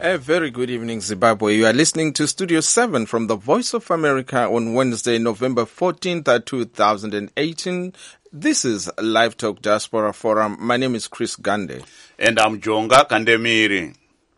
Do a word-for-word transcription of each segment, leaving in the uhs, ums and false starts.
A very good evening, Zimbabwe. You are listening to Studio seven from the Voice of America on Wednesday, November fourteenth, two thousand eighteen. This is Live Talk Diaspora Forum. My name is Chris Gande. And I'm Jonga Kandemiri.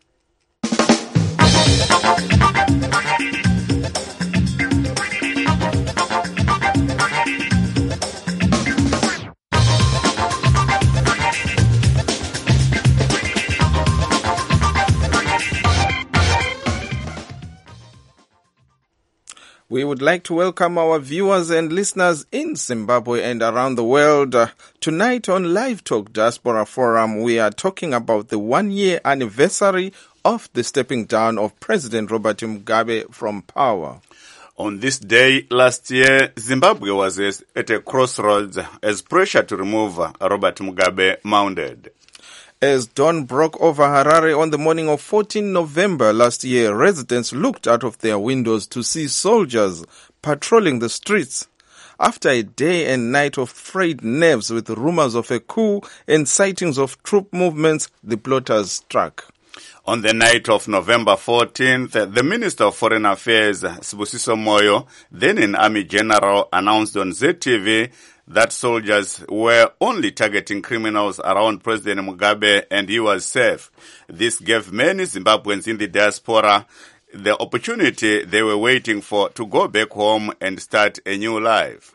We would like to welcome our viewers and listeners in Zimbabwe and around the world. Uh, tonight on Live Talk Diaspora Forum, we are talking about the one-year anniversary of the stepping down of President Robert Mugabe from power. On this day last year, Zimbabwe was at a crossroads as pressure to remove Robert Mugabe mounted. As dawn broke over Harare on the morning of fourteenth November last year, residents looked out of their windows to see soldiers patrolling the streets. After a day and night of frayed nerves with rumors of a coup and sightings of troop movements, the plotters struck. On the night of November fourteenth, the Minister of Foreign Affairs, Sibusiso Moyo, then an Army General, announced on Z T V that soldiers were only targeting criminals around President Mugabe and he was safe. This gave many Zimbabweans in the diaspora the opportunity they were waiting for to go back home and start a new life.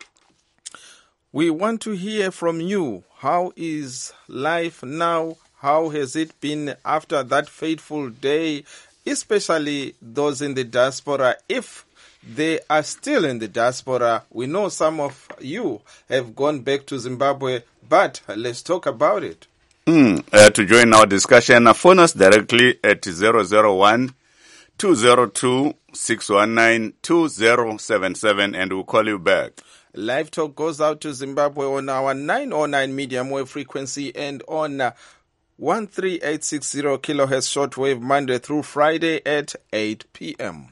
We want to hear from you. How is life now? How has it been after that fateful day, especially those in the diaspora? If they are still in the diaspora, we know some of you have gone back to Zimbabwe, but let's talk about it. Mm, uh, to join our discussion, phone us directly at zero zero one, two zero two, six one nine, two zero seven seven and we'll call you back. Live Talk goes out to Zimbabwe on our nine oh nine medium wave frequency and on uh, one three eight six zero kilohertz shortwave Monday through Friday at eight p.m.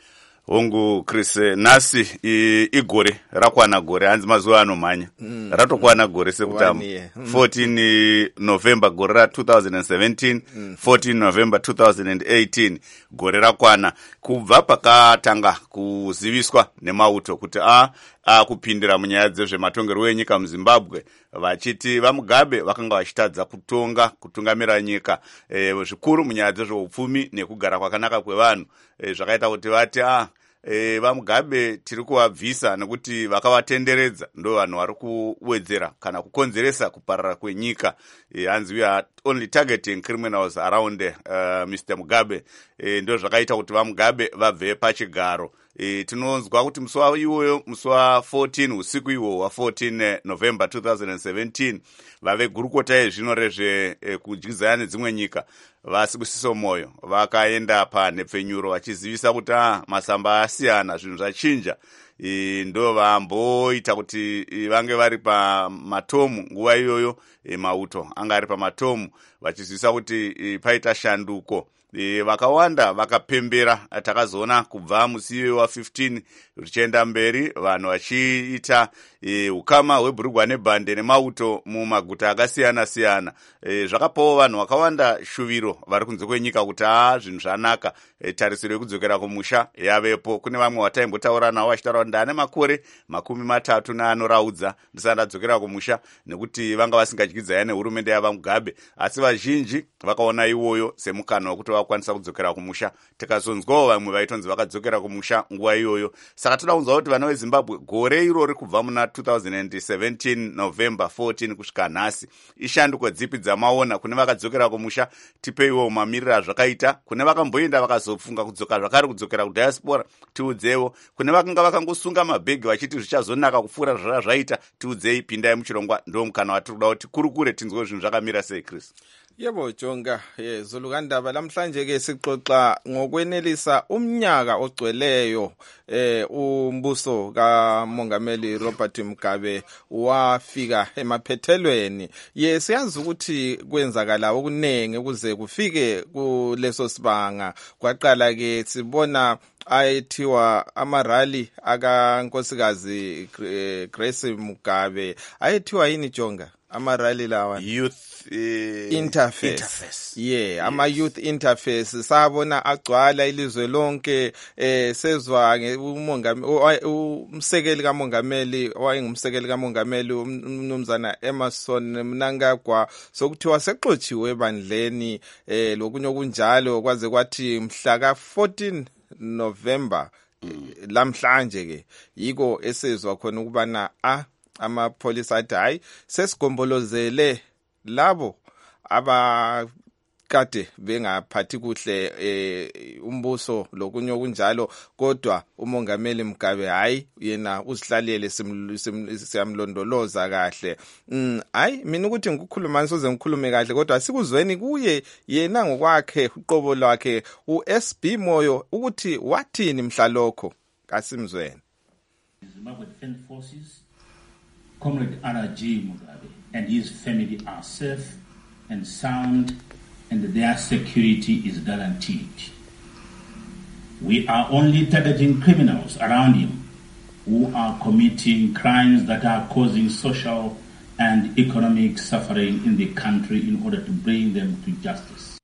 Hongu Chris nasi igore rakwana gore hanzi mazuva anomhanya mm. ratokwana gore sekutama mm. fourteenth November gore ra two thousand seventeen mm. fourteenth November two thousand eighteen gore rakwana kubva pakatanga kuziviswa nemauto kuti a akupindira munyaya dzezvematongerwo enyika muZimbabwe vachiti vaMugabe vakanga vachitadza kutonga kutungamira nyika e, zvikuru munyaya dzezveupfumi nekugara kwakanaka kwevanhu e, zvakaita kuti vati a e, vaMugabe tiri kuvabvisa nekuti vakavatenderedza ndo vanhu vari kuwedzera kana kukonzeresa kuparara kwenyika e, hanzi we are only targeting criminals around uh, Mister Mugabe e, ndo zvakaita kuti vaMugabe vabve pachigaro. E, tinonzwa kuti musi iwoyo musi wa fourteen usiku iwo wa fourteenth November two thousand seventeen vave gurukota yezvino rezve e, kudyizana nedzimwe nyika vaSibusiso Moyo vakaenda panhepfenyuro vachizivisa kuti ah, masamba asiyana zvinhu zvachinja e, ndo vamboita kuti e, vange vari pamatomu nguva iyoyo e, mauto anga ari pamatomu vachizivisa kuti e, paita shanduko. E, vakawanda vakapembera takazoona kubva musi wa fifteen richienda mberi vanhu vachiita e, ukama hweBhurugwa nebhande nemauto mumaguta akasiyana siyana e, zvakapawo vanhu vakawanda shuviro vari kunze kwenyika kuti a zvinhu zvanaka e, tarisiro yekudzokera kumusha yavepo. Kune vamwe vataimbotaura navo vachitaura kuti ndane makore makumi matatu naanoraudza ndisati ndadzokera kumusha nekuti vanga vasingadyidzane nehurumende yavaMugabe, asi vazhinji vakaona iwoyo semukana wekuti vakwanisa kudzokera kumusha. Tikazonzwawo vamwe vaitonzi vakadzokera kumusha nguva iyoyo. Saka toda kunzwa kuti vana veZimbabwe gore irori kubva muna two thousand seventeen November fourteen kusvika nhasi ishanduko dzipi dzamaona. Kune vakadzokera kumusha tipeiwo mamirira zvakaita, kune vakamboenda vakazofunga kudzoka zvakare kudzokera kudiaspora tiudzewo, kune vakanga vakangosunga mabhegi vachiti zvichazonaka kupfuura zvara zvaita tiudzei, pindai muchirongwa. Ndo mukana watiri kuda kuti kurukure tinzwe zvinhu zvakamira sei Chris. Yebo Jonga, ye Zulukandaba namhlanje ke sixoxa ngokwenelisa umnyaka ogcweleyo eh umbuso kaMongameli Robert Mugabe wafika emaphethelweni. Ye siyazi ukuthi kwenzakala okunenge kuze kufike kuleso sibanga. Kwaqala ke sibona ayethiwa amarali aka nkosikazi Grace Mugabe ayethiwa yini Jonga? Amarally lawa. Youth uh, interface. interface. Yeah, yes. ama youth interface sabona agcwala ilizwe lonke eh sezwa umongameli umsekeli kamongameli owayengumsekeli kamongameli umnumzana Emmerson Mnangagwa sokuthiwa sexotshiwe ebandleni eh lokunye okunjalo kwaze kwathi mhla ka fourteen November mm. lamhlanje ke yiko esezwa khona ukubana a amapholisa athi hayi sesigombolozele labo aba kade bengaphathi kuhle eh, umbuso lokunye okunjalo kodwa umongameli Mugabe hayi yena usihlalele siyamlondoloza kahle mm, hayi mina ukuthi ngikukhuluma ngisoze ngikhulume kahle kodwa sikuzweni kuye yena ngokwakhe uqobo lwakhe u S B Moyo ukuthi wathini mhlalokho kasimzweni. Zimbabwe Defense Forces, Comrade R J Mugabe and his family are safe and sound, and their security is guaranteed. We are only targeting criminals around him who are committing crimes that are causing social and economic suffering in the country in order to bring them to justice.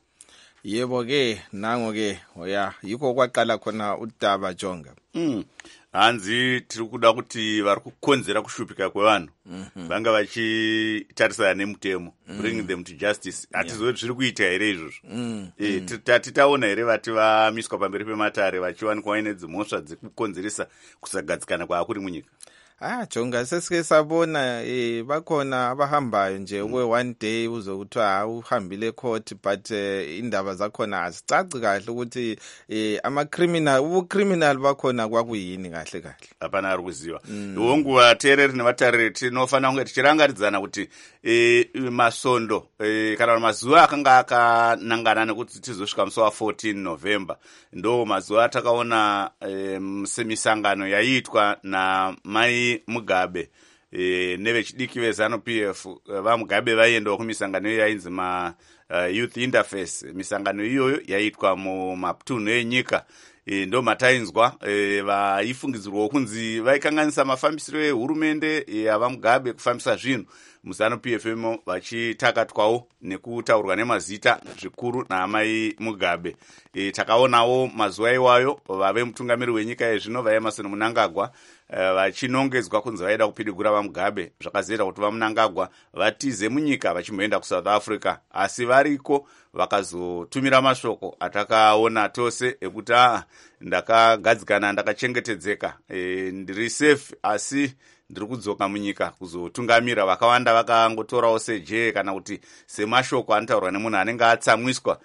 Yebo ke nango ke oya yikho kwaqala khona udaba Jonga. Mm. Hanzi tiri kuda kuti vari kukonzera kushupika kwevanhu mm-hmm. vanga vachitarisana nemutemo mm. bring them to justice hatizoi yeah. zviri kuita here izvozvo mm. e, mm. titaona here vati vamiswa pamberi pematare vachiwanikwa vaine dzimhosva dzekukonzeresa kusagadzikana kwaakuri munyika. Ah Jonga sesike sabona eh bakhona abahambayo nje we one day uzokuthiwa uhambile court but uh, indaba zakhona azicaci kahle ukuthi eh ama criminal ubu criminal bakhona kwakuyini kahle kahle apana ari kuziva wonguva tereri nevatariri tinofana kunge tichirangaridzana kuti eh masondo eh kana mazuva akanga akanangana nekuti tizosvika musi wa fourteen November ndo mazuva atakaona eh, semisangano yaitwa na mai Mugabe e, nevechidiki vezanu P F vaMugabe vaiendawo kumisangano iyo yainzi ma uh, youth interface. Misangano iyoyo yaitwa mumatunhu enyika e, ndo matainzwa e, vaifungidzirwa kunzi vaikanganisa mafambisiro ehurumende yavaMugabe kufambisa zvinhu muzanu P F M vachitakatwawo nekutaurwa nemazita zvikuru naamai Mugabe. E, takaonawo mazuva iwayo vave mutungamiri wenyika yezvino vaEmmerson Mnangagwa vachinongedzwa uh, kunzi vaida kupidigura vaMugabe zvakazoita kuti vaMnangagwa vatize munyika vachimboenda kuSouth Africa asi variko vakazotumira mashoko atakaona tose ekuti a ndakagadzikana ndakachengetedzeka e, ndiri safe asi ndiri kudzoka munyika kuzotungamira. Vakawanda vakangotorawo seje kana kuti semashoko anotaurwa nemunhu anenge atsamwiswa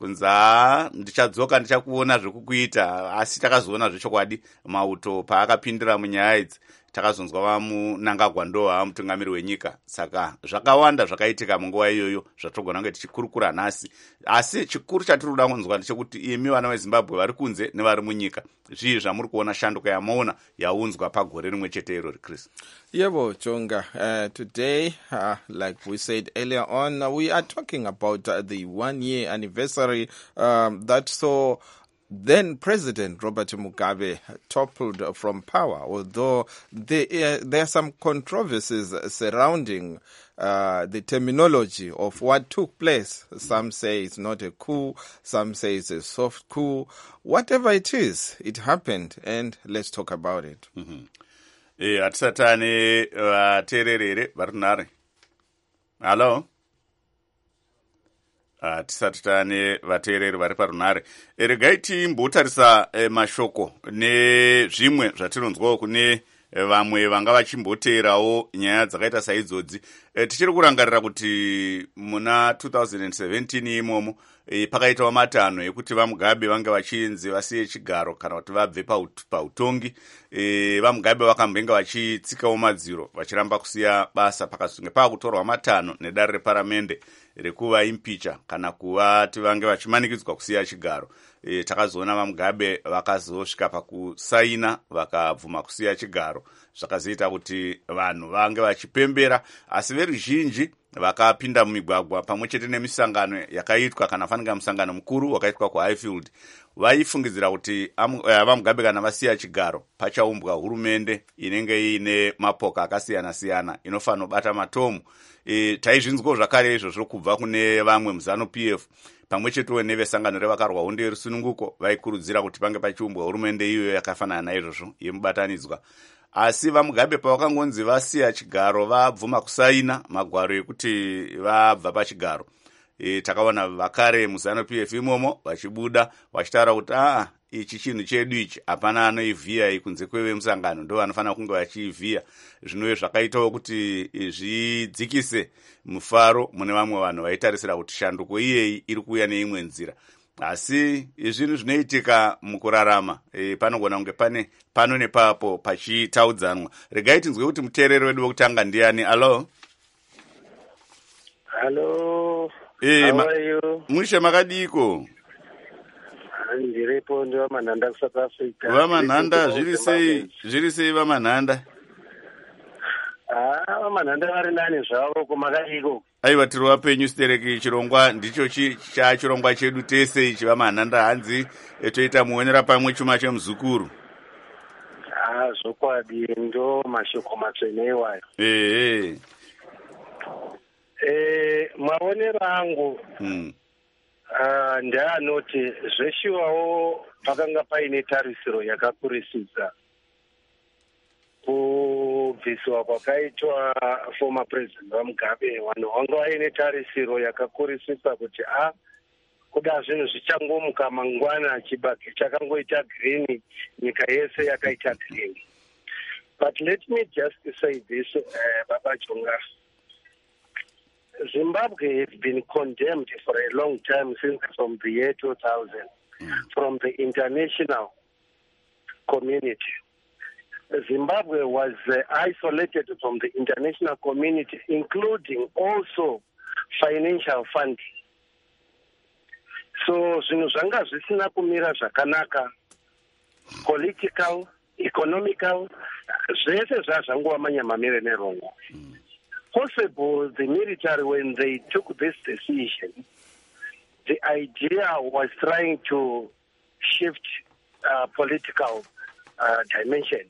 kunza ndichadzoka ndichakuona zvekukuita asi takazoona zvechokwadi mauto paakapindira munyaya idzi takazonzwa vaMnangagwa ndo mutungamiri wenyika. Saka zvakawanda zvakaitika munguva iyoyo zvatogona kunge tichikurukura nhasi asi chikuru chatiri kuda kunzwa ndechekuti imi vana veZimbabwe vari kunze nevari munyika zvii zvamuri kuona shanduko yamaona yaunzwa pagore rimwe chete irori Chris? Yebo Jonga, uh, today uh, like we said earlier on uh, we are talking about uh, the one year anniversary um, that saw then President Robert Mugabe toppled from power, although there, uh, there are some controversies surrounding uh, the terminology of what took place. Some say it's not a coup, some say it's a soft coup. Whatever it is, it happened, and let's talk about it. Mm-hmm. Eh, atisatane vatererere vari kunare. Hello? Tisati tane vateereri vari parunare. Regai timbotarisa eh, mashoko nezvimwe zvatinonzwawo kune vamwe vanga vachimboteerawo nyaya dzakaita saidzodzi. E, tichiri kurangarira kuti muna two thousand seventeen imomo e, pakaitawo matanho ekuti vaMugabe vange vachinzi vasiye chigaro kana kuti vabve pautongi. E, vaMugabe vakambenga vachitsikawo madziro vachiramba kusiya basa pakazonge pakutorwa matanho nedare reparamende rekuva impicha kana kuvati vange vachimanikidzwa kusiya chigaro. E, takazoona vaMugabe vakazosvika pakusaina vakabvuma kusiya chigaro zvakazoita kuti vanhu vange vachipembera asi veruzhinji vakapinda mumigwagwa pamwe chete nemisangano yakaitwa kana fanika musangano mukuru wakaitwa kuHighfield vaifungidzira kuti vaMugabe kana vasiya chigaro pachaumbwa hurumende inenge ine mapoka akasiyana siyana inofanira kubata matomu. E, taizvinzwawo zvakare izvozvo kubva kune vamwe muzano P F pamwe chetewo nevesangano revakarwa hondo yerusununguko vaikurudzira kuti pange pachiumbwa hurumende iyoyo yakafanana naizvozvo yemubatanidzwa. Asi vaMugabe pavakangonzi vasiya chigaro vabvuma kusaina magwaro ekuti vabva pachigaro. E, takaona vakare muzano P F imomo vachibuda vachitaura kuti ah ichi chinhu chedu ichi hapana anoivhiya kunze kwevemusangano ndo vanofanira kunge vachiivhiya. Zvinove zvakaitawo kuti zvidzikise mufaro mune vamwe vanhu vaitarisira kuti shanduko iyeyi iri kuuya neimwe nzira. Asi zvinhu zvinoitika mukurarama e, panogona kunge pane pano nepapo pachitaudzanwa. Regai tinzwe kuti muteereri wedu wekutanga ndiani. Alo. Hello. Eh, How are you? Mushe makadiko. Ndiripo ndi vamanhanda kuSouth Africa. Vamanhanda zviri sei zviri sei vamanhanda? Ah, vamanhanda vari nani zvavo kumakadiko. Aiwa tiri wapenyu stereki chirongwa ndicho cha chirongwa chedu tese ichi vamanhanda hanzi etoita muonera pamwe chuma chemuzukuru. Ah, zvokwadi ndo mashoko matsvene iwayo. Eh eh. Eh, maonero angu Mm. Uh, ndeanoti zveshiwawo pakanga paine tarisiro yakakurisisa kubviswa kwakaitwa former president vaMugabe. Vanhu vanga vaine tarisiro yakakurisisa kuti a kuda zvinhu zvichangomuka mangwana chibage chakangoita green nyika yese yakaita green. But let me just say this, uh, Baba Chonga. Zimbabwe has been condemned for a long time, since from the year two thousand, mm. from the international community. Zimbabwe was uh, isolated from the international community, including also financial funding. So, zvinhu zvanga zvisina kumira zvakanaka, political, economical, zvese zvazvangova manyamamire nerongo. Possible the military, when they took this decision, the idea was trying to shift uh, political uh, dimension.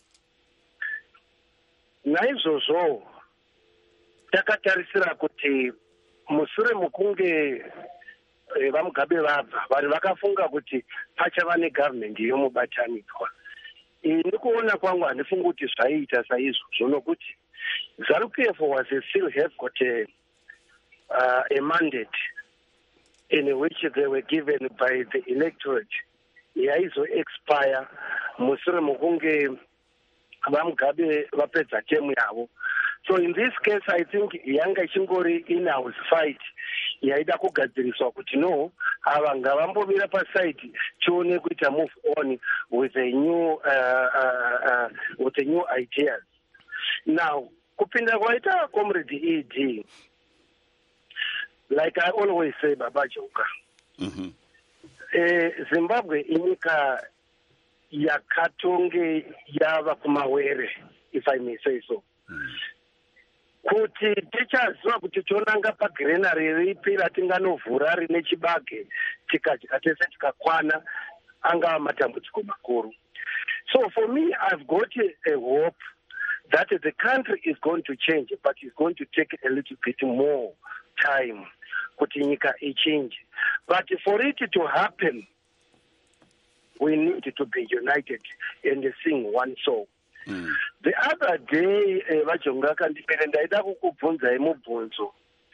Naizvozvo takatarisira kuti mushure mukunge vaMugabe vabva vanhu vakafunga kuti pachava negovernment yomubatanidzwa. Ndikuona kwangu handifungi kuti zvaiita saizvozvo nokuti ZANU-P F was a still have got a, uh, a mandate in which they were given by the electorate. Yaizo expire mushure mukunge vaMugabe vapedza term yavo. So in this case, I think yanga ichingori in-house fight yaida kugadziriswa kuti no, ava ngavambomira paside tione kuita move on with a new uh, uh, uh, with a new ideas. Now, kupinda kwaita comrade E D, like I always say, Baba Joka, mm-hmm. eh, Zimbabwe inyika yakatonge yava kumawere, if I may say so. Mm. Kuti tichaziva kuti tonanga pagrenari ripi ratinganovhura rine chibage tikadya tese tikakwana angava matambudziko makuru. So for me, I've got a, a hope that the country is going to change, but it's going to take a little bit more time kuti nyika ichange. But for it to happen, we need to be united and sing one song. Mm. The other day, vaJonga kandipere ndaida kukubvunzai mubvunzo.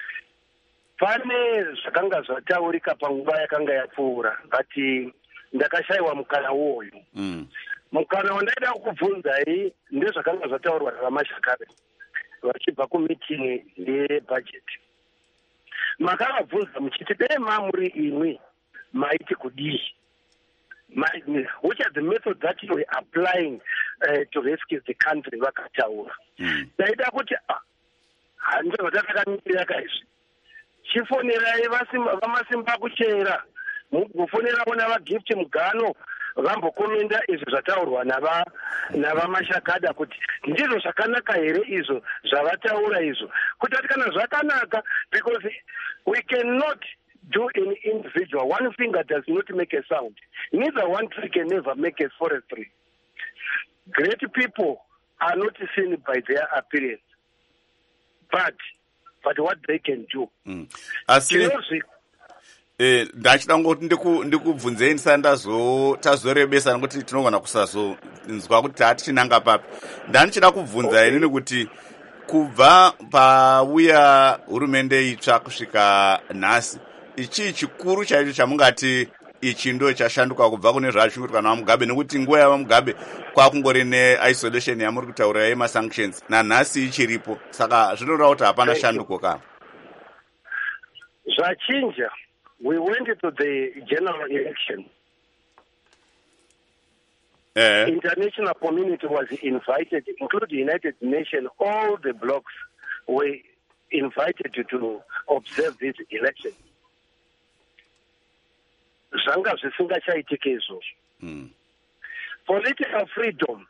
Pane zvakanga zvataurika panguva yakanga yapfuura, but ndakashaiwa mukana uwoyo. Mm. Mukana wandaida kukubvunzai ndezvakanga zvataurwa naVamashakare vachibva kumeeting yebudget. Makavabvunza muchiti dai mamuri imwi maiti kudii? Which are the methods that you are applying uh, to rescue the country vakataura. Ndaida kuti hanzo zvatakamirira kaizvi. Chifonerai vamasimba kuchera, mugofonera vona vagift mugano vambokomenda izvo zvataurwa nava navamashakada kuti ndizvo zvakanaka here izvo zvavataura izvo, kutati kana zvakanaka, because we cannot do an individual. One finger does not make a sound. Neither one tree can never make a forestry. Great people are not seen by their appearance, but but what they can do. Mm. Asi eh ndachida ngoti ndikubvunzei ndisandazo tazorebesa nokuti tinogona kusazonzwa kuti tatichinanga papi. Ndanichida kubvunza inini kuti kubva pauya hurumende itsva kusvika nhasi, ichi chikuru chaicho chamungati ichi ndo chashanduka kubva kune zvachingurwa naMugabe, nekuti nguva yaMugabe kwakungori neisolation yamuri kutaura yemasanctions, nanhasi ichiripo. Saka zvinoreva kuti hapana shanduko ka zvachinja. We went to the general election. Eh. International community was invited, including United Nations. All the blocs were invited to, to observe this election. Zvanga zvisingachaitike izvozvo. Mm. Political freedom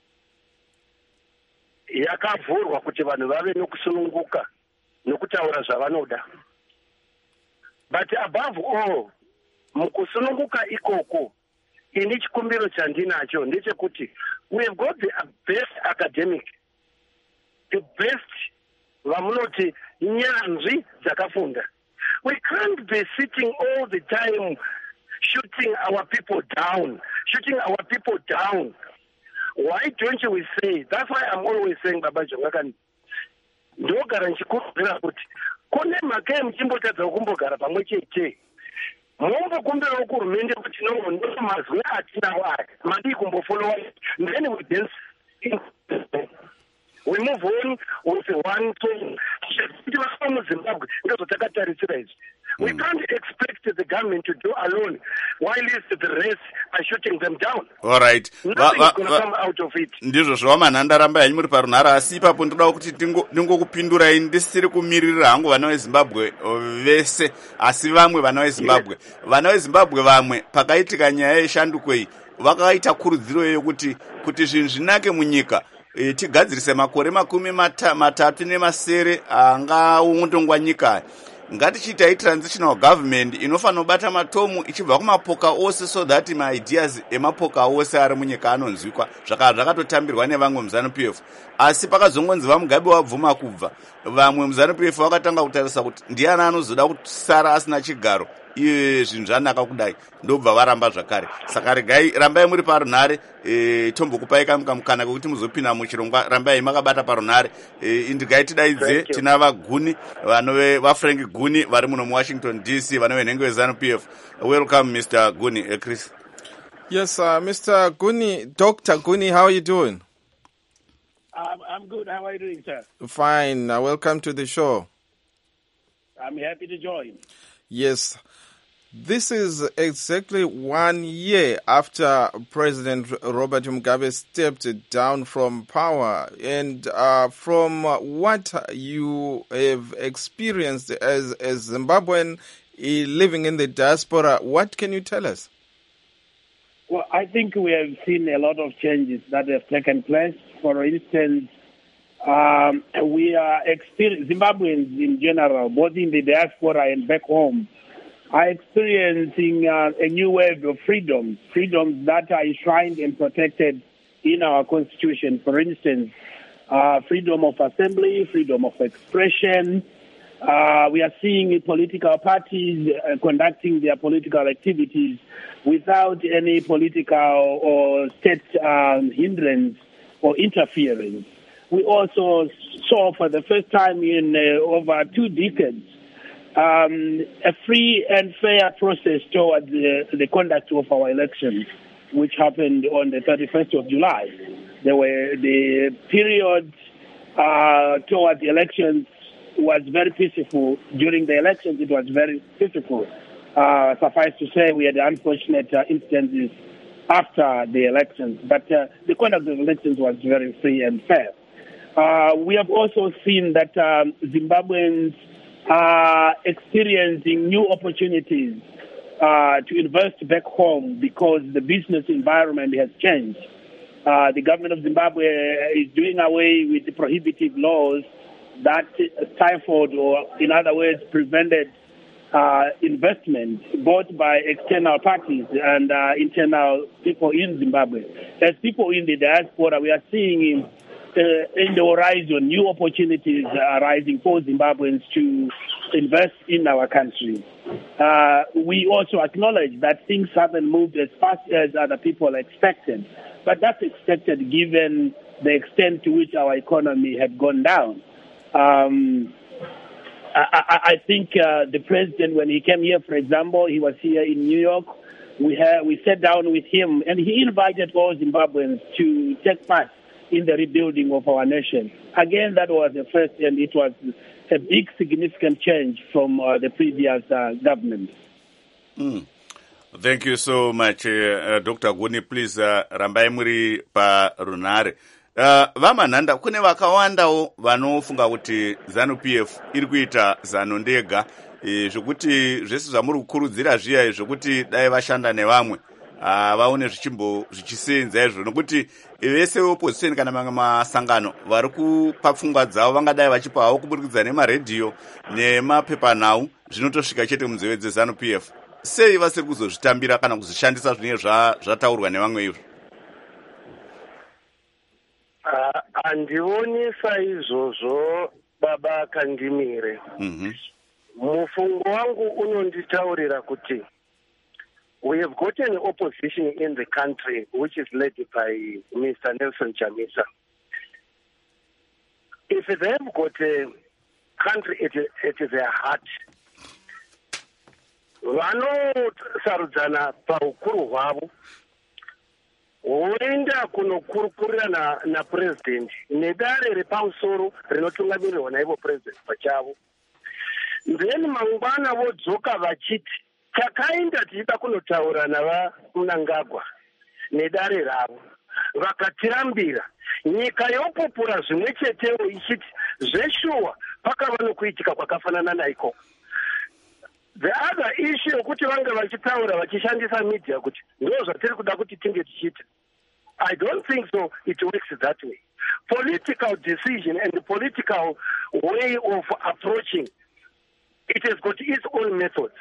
yakavhurwa kuti vanhu vave nokusununguka nokutaura zvavanoda. But above all, mukusununguka ikoko, ini chikumbiro chandinacho ndechekuti we have got the best academic, the best vamunoti nyanzvi dzakafunda. We can't be sitting all the time shooting our people down, shooting our people down. Why don't we say? That's why I'm always saying, Baba Jongakani, ndogara nchikumbira kuti kune maka muchimbotadza kumbogara pamwe chete. Mombokumbirawo kuhurumende kuti no ndo mazwi atinawo aya mandi kumbofolowa, then we dance. We move on with one thing. We can't expect the government to do alone while the rest are shooting them down. All right. Nothing va, va, is going to come out of it. Ndizvo zvamanhanda ramba yanyu muri parunhara, asi ipapo ndoda kuti ndingokupindurai ndisiri kumirira hangu vana veZimbabwe vese, asi vamwe vana veZimbabwe. Vana veZimbabwe vamwe pakaitika nyaya yeshanduko iyi vakaita kurudziro yokuti kuti zvinhu zvinake munyika, E, tigadzirise makore makumi mata, matatu nemasere angaungotongwa nyika. Ngatichiitai transitional government inofanira kubata matomu ichibva kumapoka ose, so that my ideas emapoka ose ari munyika anonzwikwa. Zvaka zvakatotambirwa nevamwe muZANU-P F. Asi pakazongonzi vaMugabe wabvuma kubva, vamwe muZANU-P F vakatanga kutarisa kuti ndiani anozoda kusara asina chigaro. Iye zvinhu zvanaka kudai ndobva varamba zvakare. Saka regai rambai muri parunhare, e, tombokupai kamukana kuti muzopinda muchirongwa. Rambai makabata parunhare. E, indigai tidaidze tina vaGuni vanove vaFrank Guni vari muno muWashington D C, vanove nhengo yeZANU-P F. Welcome Mister Guni. Uh, Chris. Yes, uh, Mister Guni, Doctor Guni, how are you doing? I'm, I'm good. How are you doing, sir? Fine. Uh, welcome to the show. I'm happy to join. Yes. This is exactly one year after President Robert Mugabe stepped down from power. And uh, from what you have experienced as a Zimbabwean uh, living in the diaspora, what can you tell us? Well, I think we have seen a lot of changes that have taken place. For instance, um, we are experiencing, Zimbabweans in general, both in the diaspora and back home, are experiencing uh, a new wave of freedoms, freedoms that are enshrined and protected in our Constitution. For instance, uh, freedom of assembly, freedom of expression. Uh, we are seeing political parties uh, conducting their political activities without any political or state um, hindrance or interference. We also saw for the first time in uh, over two decades Um, a free and fair process toward the, the conduct of our elections, which happened on the thirty-first of July. There were the period uh, toward the elections was very peaceful. During the elections, it was very peaceful. Uh, suffice to say, we had unfortunate uh, instances after the elections, but uh, the conduct of the elections was very free and fair. Uh, we have also seen that um, Zimbabweans are experiencing new opportunities uh, to invest back home because the business environment has changed. Uh, the government of Zimbabwe is doing away with the prohibitive laws that stifled, or in other words, prevented uh, investment both by external parties and uh, internal people in Zimbabwe. As people in the diaspora, we are seeing in, uh, in the horizon new opportunities arising for Zimbabweans to invest in our country. Uh, we also acknowledge that things haven't moved as fast as other people expected, but that's expected given the extent to which our economy had gone down. Um, I, I, I think uh, the president, when he came here, for example, he was here in New York. We had, we sat down with him, and he invited all Zimbabweans to take part in the rebuilding of our nation. Again, that was the first, and it was a big, significant change from uh, the previous uh, government. Mm. Thank you so much, uh, uh, Doctor Guni. Please, uh, rambai muri pa runare. Uh, vamanhanda kune vakawandawo vanofunga kuti ZANU-P F iri kuita zano ndega e, zvokuti zvese zvamuri kukurudzira zviya zvokuti dai vashanda nevamwe uh, vaone zvichimbo zvichisenza izvo nokuti vese opposition kana mamwe masangano vari kupa pfungwa dzavo vangadai vachipawo kuburikidza nemaredhiyo nemapepanhau zvinotosvika chete munzeve dzeZANU-P F. Sei vasiri kuzozvitambira kana kuzvishandisa zvinenge zvataurwa nevamwe izvo? Handioni saizvozvo baba Kandimire. Mufungo wangu unonditaurira kuti we have got an opposition in the country which is led by Mister Nelson Chamisa. If they have got a country at, at their heart, vanosarudzana paukuru hwavo woenda kunokurukurira na, na president nedare repamusoro rinotungamirirwa naivo president pachavo. Then mangwana vodzoka vachiti takaenda tichida kunotaura navaMnangagwa nedare ravo, vakatirambira. Nyika yopupura zvimwe chetewo ichiti zveshuwa pakava nokuitika kwakafanana naiko. The other issue yokuti vanga vachitaura vachishandisa media kuti ndo zvatiri kuda kuti tinge tichita, I don't think so it works that way. Political decision and the political way of approaching, it has got its own methods.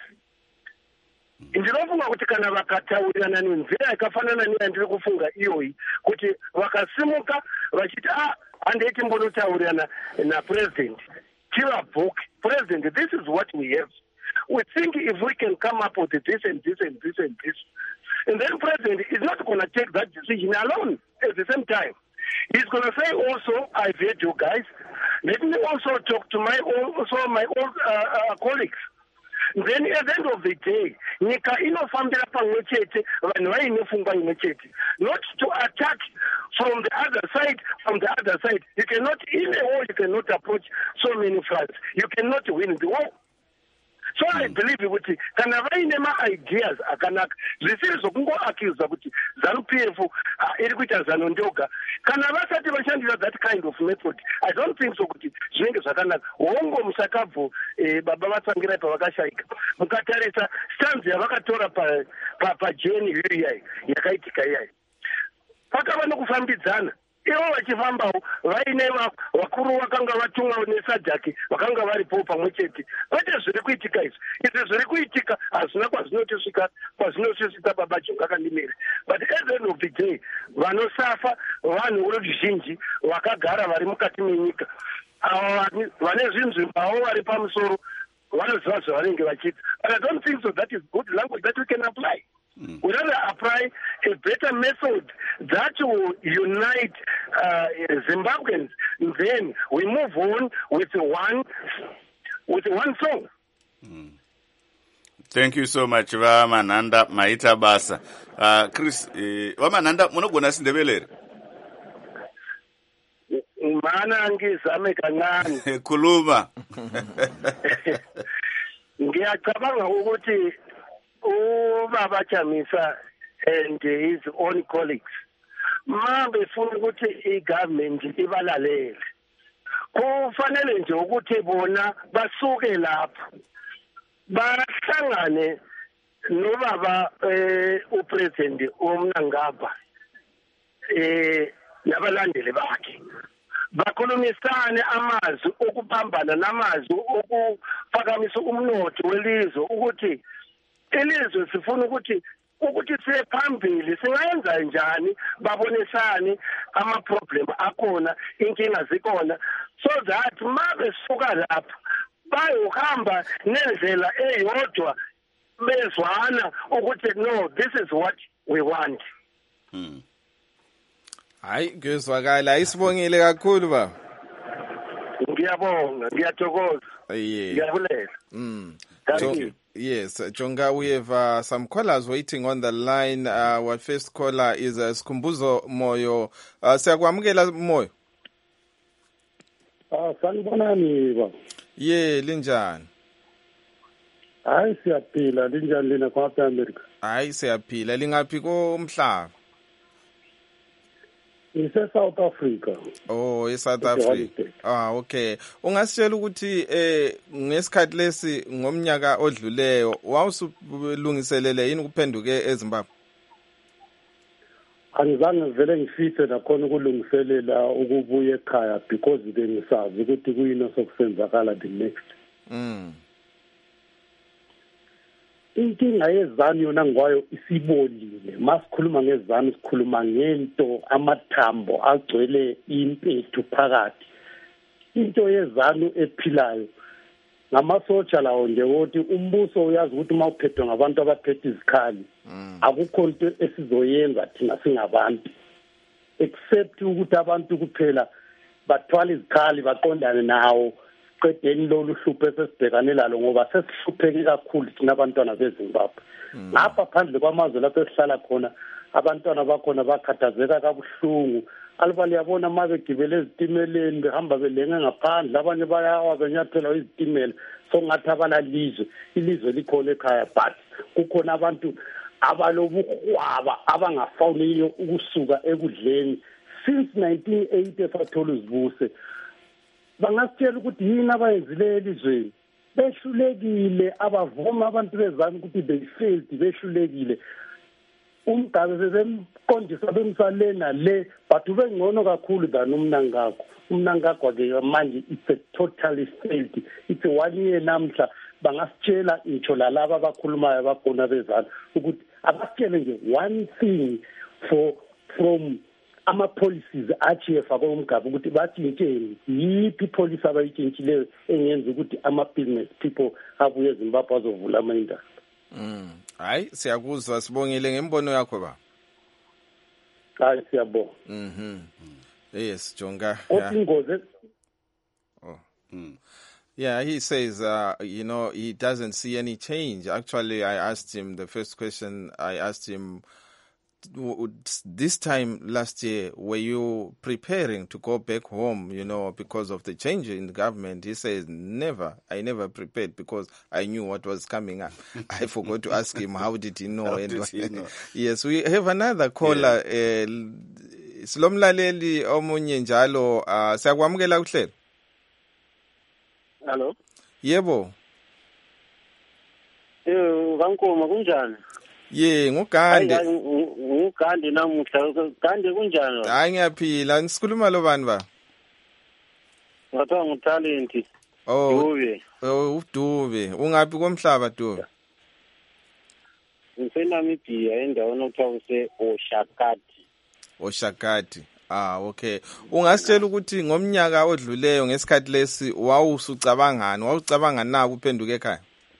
Ndinofunga kuti kana vakataurirana nenzira yakafanana neyandiri kufunga iyoyi kuti vakasimuka vachiti ah handeiti mbonotaurirana napresident tivabhuke president, this is what we have. We think if we can come up with this and this and this and this, and then president is not going to take that decision alone at the same time. He's going to say also, I've heard you guys, let me also talk to my own, also my old uh, uh, colleagues. Then at the end of the day, nyika inofambira pamwe chete, vanhu vaine pfungwa imwe chete. Not to attack from the other side, from the other side. You cannot, in a war, you cannot approach so many fronts. You cannot win the war. So I believe kuti kana vaine ma-ideas akanaka zvisiri zvokungoakiuza kuti ZANU-P F iri kuita zano ndoga, kana vasati vashandisa that kind of method, I don't think so kuti zvinenge zvakanaka. Hongo musakabvo baba vatsangirai pavakashaika mukatarisa stanzi yavakatora pajeni hiyo iyai yakaitika iyai, pakava nokufambidzana. Ivo vachifambawo vaine vakuru vakanga vatumwa nesadhaki vakanga varipo pamwe chete. Kwete zviri kuitika izvi, izvi zviri kuitika hazvina kwazvinotosvika kwazvinosvika baba Kandimire. But at the end of the day, vanosafa vanhu veruzhinji vakagara vari mukati menyika. Ava vane zvinzvimbawo vari pamusoro vanoziva zvavanenge vachiita. But I don't think so that is good language that we can apply. Mm. We rather apply a better method that will unite uh, Zimbabweans. Then we move on with one with one song. Mm. Thank you so much, Vamanhanda Maita Basa. Uh, Chris, uh, Vamanhanda, munogona sindebelere? Mana ngizame kancane. Kuluma. Ngiyacabanga ukuthi uBaba Chamisa and his own colleagues ma befuna ukuthi igovernment ibalalele, kufanele nje ukuthi bona basuke lapho bahlangane nobaba eh upresident uMnangagwa eh nabalandeli bakhe bakhulumisane amazwi okubambana namazwi okuphakamisa umnotho welizwe ukuthi ilizwe sifuna ukuthi ukuthi siye phambili singayenza njani babonisane ama problem akhona inkinga zikhona so that mabe suka lapha bayohamba nendlela eyodwa bezwana ukuthi no this is what we want. Hmm. Hayi kuzwakala isibongile kakhulu ba. Ngiyabonga ngiyathokoza. Yeah. Ngiyabulela. Mm. Thank you. Yes, Jonga, we have uh, some callers waiting on the line. Uh, our first caller is uh, Skumbuzo Moyo. Uh, Siyakwamukela Moyo. Ah, sanibonani ba. Ye, linjani? Hayi siyaphila, linjani lina kwa America? Hayi siyaphila, lingaphi komhlaba? Ise South Africa. Oh, e South Africa. Ah, okay. Ungasitshela ukuthi eh ngesikhathi lesi ngomnyaka odluleyo wawusulungiselele yini kuphenduke eZimbabwe? Angizange vele ngifise nakhona ukulungiselela ukubuya ekhaya because bengisazi ukuthi kuyini sokusenzakala the next. Mm. Inkinga yezanu yona ngwayo isibolile. Masikhuluma ngezanu sikhuluma ngento amathambo agcwele impethu phakathi. Into yezanu ephilayo ngamasotsha lawo nje ukuthi umbuso uyazi ukuthi mawuphethwe ngabantu abaphethe izikhali akukho into esizoyenza thina singabantu except ukuthi abantu kuphela bathwala izikhali baqondane nawo qedeni lolu hlupho esesibhekane lalo ngoba sesihlupheke kakhulu thina abantwana beZimbabwe. Lapha phandle kwamazwe lapho esihlala khona abantwana bakhona bakhathazeka kabuhlungu. Alba liyabona uma begibele ezitimeleni behamba belenge ngaphandle abanye bayawa benyathela izitimela so ngathi abalalizwe ilizwe likhona ekhaya but kukhona abantu abalobukhwaba abangafawuniyo ukusuka ekudleni since nineteen eighty efathola uzibuse. Bangasitshela ukuthi yini abayenzile elizweni behlulekile abavuma abantu bezana ukuthi they failed behlulekile. Umgabe bemqondisa bemsalena le but ubengcono kakhulu than uMnangagwa. uMnangagwa ke manje it's a totally failed. It's one year namhla bangasitshela ngitsho lalaba abakhulumayo abakhona bezana ukuthi abasitshele nje one thing for from ama policies achiye faka umgabe ukuthi bathintsheni yipi policy abayitshintshileyo engenza ukuthi ama business people abuye eZimbabwe azovula ama industry. Mm. Hayi siyakuzwa sibongile ngembono yakho ba. Hayi siyabonga. Mhm. Yes, Jonga. Otingoze. Oh. Mm. Yeah, he says, uh, you know, he doesn't see any change. Actually, I asked him, the first question I asked him, this time last year, were you preparing to go back home, you know, because of the change in the government? He says, never. I never prepared because I knew what was coming up. I forgot to ask him, how did he know? How did he know? Yes, we have another caller. Yeah. Uh, Silomlaleli omunye njalo, uh, siyakwamukela kuhlelo. Hello. Yebo. Eh, Vankoma kunjani? Ye, ngugande. Hayi ngugande namuhla. Gande kunjani? Hayi ngiyaphila. Nisikhuluma lo bani ba? Ngathiwa ngutalent. Oh. Dube. Oh, uDube. Ungaphi komhlaba Dube? Ngisenamibia endaweni okuthiwa kuse Oshakati. Oshakati. Ah, okay. Ungasitshela ukuthi ngomnyaka odluleyo ngesikhathi lesi wawusucabangani? Wawucabanga na uphenduke ekhaya?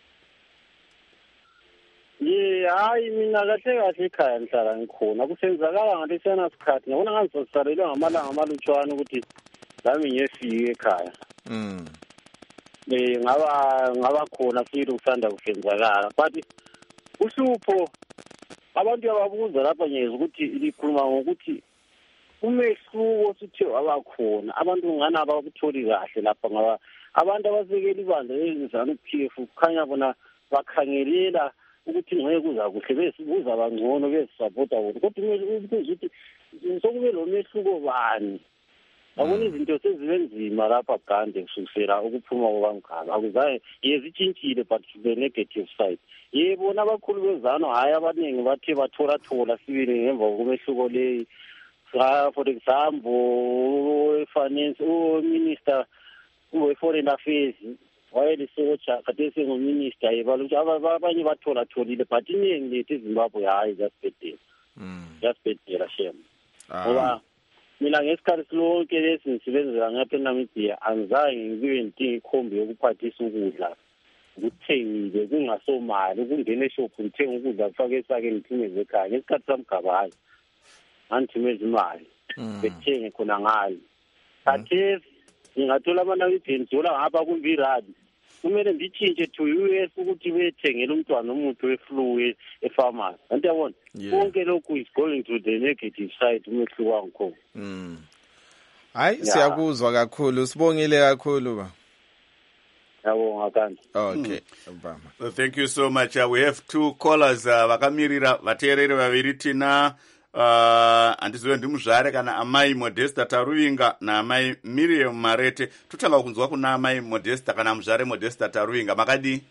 Ye, hayi mina kahle kahle ekhaya ngihlala ngikhona. Kusenzakala ngathi sena sikhathi. Ngibona ngathi sasarelwe ngamalanga amalutshwana ukuthi lami ngiyefika ekhaya. Mm. Eh ngaba ngaba khona futhi usanda kusenzakala. But uhlupho abantu ababuza lapha ngeze ukuthi likhuluma ngokuthi umehluko sithi abakhona abantu ngana abakutholi kahle lapha ngaba abantu abasekela ibandla lezizana P F kukhanya bona bakhangelela ukuthi ngeke kuza kuhle besibuza abangcono besupporta bona kodwa ukuthi sokube lo mehluko bani yabona izinto sezibe nzima lapha Gande kusukela ukuphuma kwaMgabe akuzaye yezitshintshile but the negative side. Yebo nabakhulu bezano hayi abaningi bathe bathola thola sibili ngemva komehluko leyi. For example, finance o minister we foreign affairs wayelisetsha kade senguminister yebalutha abanye bathola tholile but iningi lethi eZimbabwe hayi just bedela mm just bedela shem ngoba mina ngesikhathi silonke lesi ngisebenzela ngapha eNamibia angizange ngibe inkinga ikhombi yokuphathisa ukudla ukuthengile kungasomali ukungena eshop ngithenga ukudla kufake esake ngithumeze ekhaya ngesikhathi samgabayo anthimeza imali bethenge khona ngalo athe ngingathola amanamibia dola ngapha kumbiradi kumele ngichintshe to U S ukuthi bethengele umntwana umuntu weflu efarmers anti yabona konke lokhu is going to the negative side umehluko wangikhona mm hayi siyakuzwa kakhulu sibongile kakhulu ba yabonga kanti okay baba well, thank you so much uh, we have two callers uh, vakamirira vateereri vaviri tina Uh, andizive ndimuzvare kana amai Modesta Taruvinga naamai Miriam Marete. Tutanga kunzwa kuna amai Modesta kana muzvare Modesta Taruvinga makadi?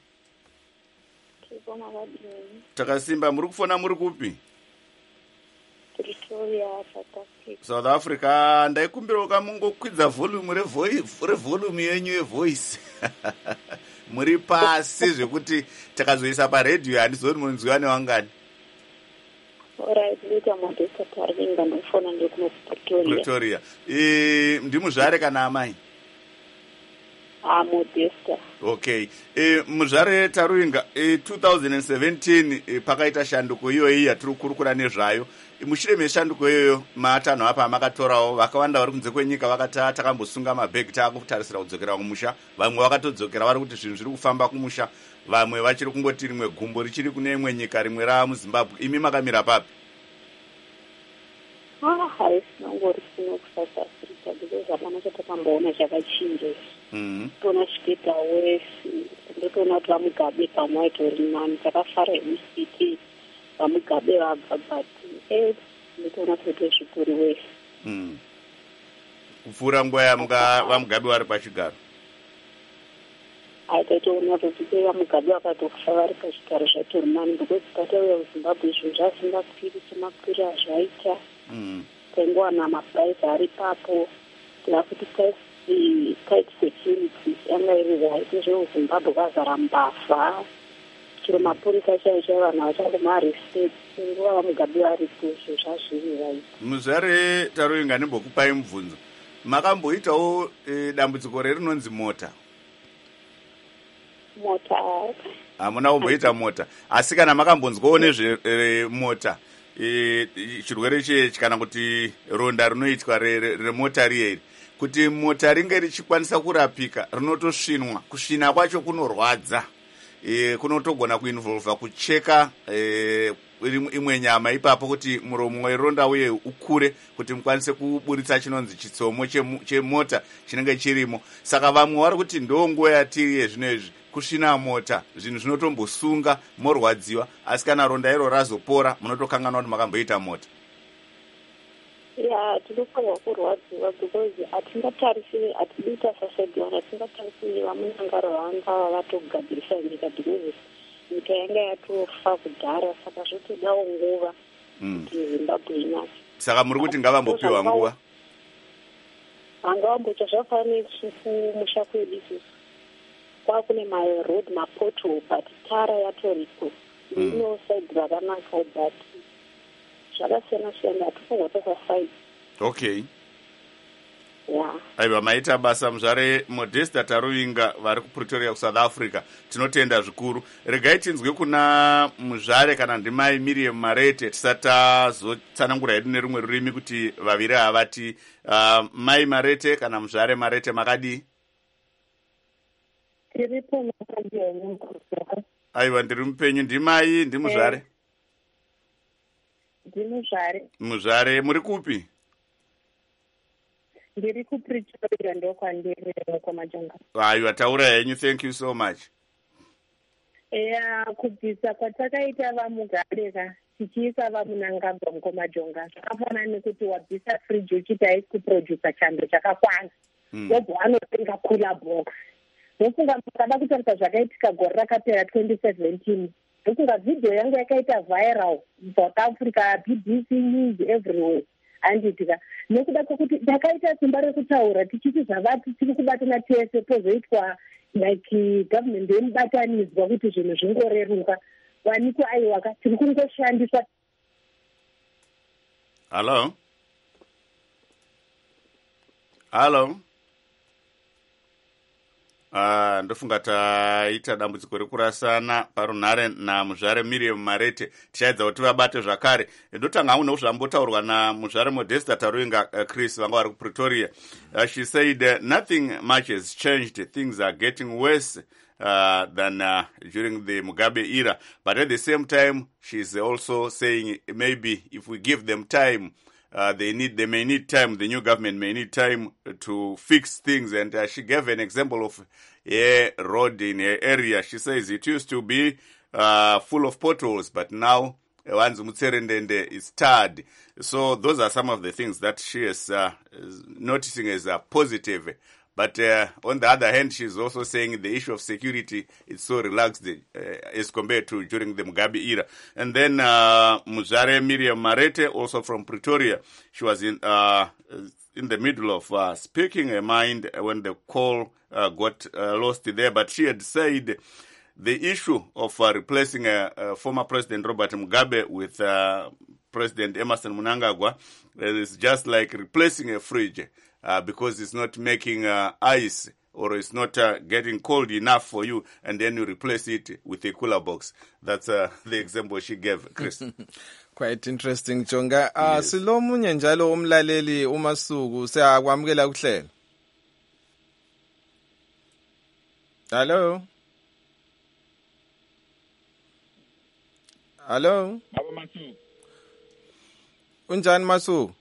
Takasimba muri kufona muri kupi? Pretoria, South Africa. South Africa ndaikumbira kamungokwidza volume revoice revolume yenyu yevoice. Muri pasi zvekuti takazoisa paredhiyo handizoti munzwa newangani. Alright, Lita Modesta Taruvinga ndofona ndikuno Pretoria. Pretoria. Eh, ndimuzvare kana amai? Ah, Modesta. Okay. Eh, muzvare Taruvinga, eh, twenty seventeen eh, pakaita shanduko iyoyi yatiri kurukura nezvayo. Mushure meshanduko iyoyo matanho apa makatorawo vakawanda vari kunze kwenyika vakati takambosunga mabhegi taakutarisira kudzokera kumusha. Vamwe vakatodzokera vari kuti zvinhu zviri kufamba kumusha. Vamwe vachiri kungoti rimwe gumbo richiri kune imwe nyika rimwe ramuZimbabwe. Imi makamira papi? Ah, haisi nangori sino kusouth Africa because hapana chatakamboona chakachinja. Mhm. Tona chikuita wesi ndotoona kuti vamugabe pamwe aitori nani takafara E C T vamugabe vabva but eh ndotoona kuti zvikuru wesi. Mhm. Kupfuura nguva yamuga vamugabe vari pachigaro. Aitatoona kuti vamugabe vakatokufa vari pachigaro zvatori nani because patauya kuZimbabwe zvinhu zvasingakwiri semakwiri azvaita. Mhm. Tengowana mapuraisi ari papo tirakuti tight security yanga iri right zvemuZimbabwe kwazara mbavha chero mapurisa chaivo chaivo vanhu vachangomarespect nguva vamugabe varipo izvo zvazviri right. Muzvare Taruvinga ndimbokupai mubvunzo. Makamboitawo e, dambudziko rerinonzi mota? Mota hamuna kumboita mota asi kana makambonzwawo nezve e, mota e, chirwere chechi kana kuti ronda rinoitwa remota riye kuti mota ringe richikwanisa kurapika rinotosvinwa kusvina kwacho kunorwadza e, kunotogona kuinvolva kucheka e, imwe nyama ipapo kuti muromo weronda uye ukure kuti mukwanise kuburitsa chinonzi chitsomo chemota chinenge chirimo. Saka vamwe vari kuti ndonguva yatiri yezvino izvi kusvina mota zvinhu zvinotombosunga morwadziwa asi kana ronda iro razopora munotokanganwa kuti makamboita mota. ya tinofanirwa kurwadziwa because hatingatarisiri hatidi tasasedwana hatingatarisiri vamunangaro vangava vatogadzirisa nyika because nyika yanga yatofa kudhara saka zvotodawo nguva kuti Zimbabwe inake. Saka muri kuti ngavambopiwa nguva? Angavamboita zvakafanira kumusha kwedu isusu kwakune maroad mapothole but tara yatoripo inosaidi rakanaka but zvakasiyana siyana hatifunga tasasaidi. Okay. Yeah. Aiwa maita basa muzvare Modesta Taruvinga vari kuPretoria kuSouth Africa. Tinotenda zvikuru. Regai tinzwe kuna muzvare kana ndimai Miriam Marete tisati tazotsanangura hedu nerumwe rurimi kuti vaviri havati. Uh, mai Marete kana muzvare Marete makadi? Tiripo makadi henyu. Aiwa ndiri mupenyu ndimai ndimuzvare. Ndimuzvare. Muzvare muri kupi? Ndiri kuPretoria ndokwandiri kwamajanga. Aiwa taura henyu, thank you so much. eya kubvisa kwatakaita vaMugabe ka tichiisa vaMnangagwa mukomajonga zvakafanana nekuti wabvisa fridge uchiti haisi kuprodusa chando chakakwana ndobva anotenga cooler box. Ndofunga mukada kutarisa zvakaitika gore rakapera twenty seventeen ndofunga video yangu yakaita viral South Africa, B B C News, everywhere. Anditika nekuda kwokuti ndakaita simba rekutaura tichiti zvavati tiri kubatana tese pozoitwa like government yemubatanidzwa kuti zvinhu zvingoreruka waniko aiwaka tiri kungoshandiswa. Hello? Hello? Uh, ndofunga taita dambudziko rekurasana parunhare namuzvare Miriam Marete. Tichaedza kuti vabate zvakare. Ndotanga uno zvambotaurwa namuzvare Modesta Taruinga uh, Chris vanga vari kuPretoria. Uh, she said uh, nothing much has changed. Things are getting worse uh, than uh, during the Mugabe era. But at the same time, she's also saying maybe if we give them time, Uh, they need, they may need time, the new government may need time to fix things. And uh, she gave an example of a road in her area. She says it used to be uh, full of potholes, but now Wanzu Mutserendende is tarred. So those are some of the things that she is, uh, is noticing as uh, positive. But uh, on the other hand, she's also saying the issue of security is so relaxed uh, as compared to during the Mugabe era. And then uh, Muzare Miriam Marete, also from Pretoria, she was in uh, in the middle of uh, speaking her mind when the call uh, got uh, lost there. But she had said the issue of uh, replacing uh, uh, former President Robert Mugabe with uh, President Emmerson Mnangagwa is just like replacing a fridge. Uh, because it's not making uh, ice or it's not uh, getting cold enough for you, and then you replace it with a cooler box. That's uh, the example she gave, Chris. Quite interesting, Jonga. Uh, Yes. Silo munye njalo umlaleli uMasuku siyakwamukela kuhlelo. Hello? Hello? Baba Masuku. Unjani Masuku?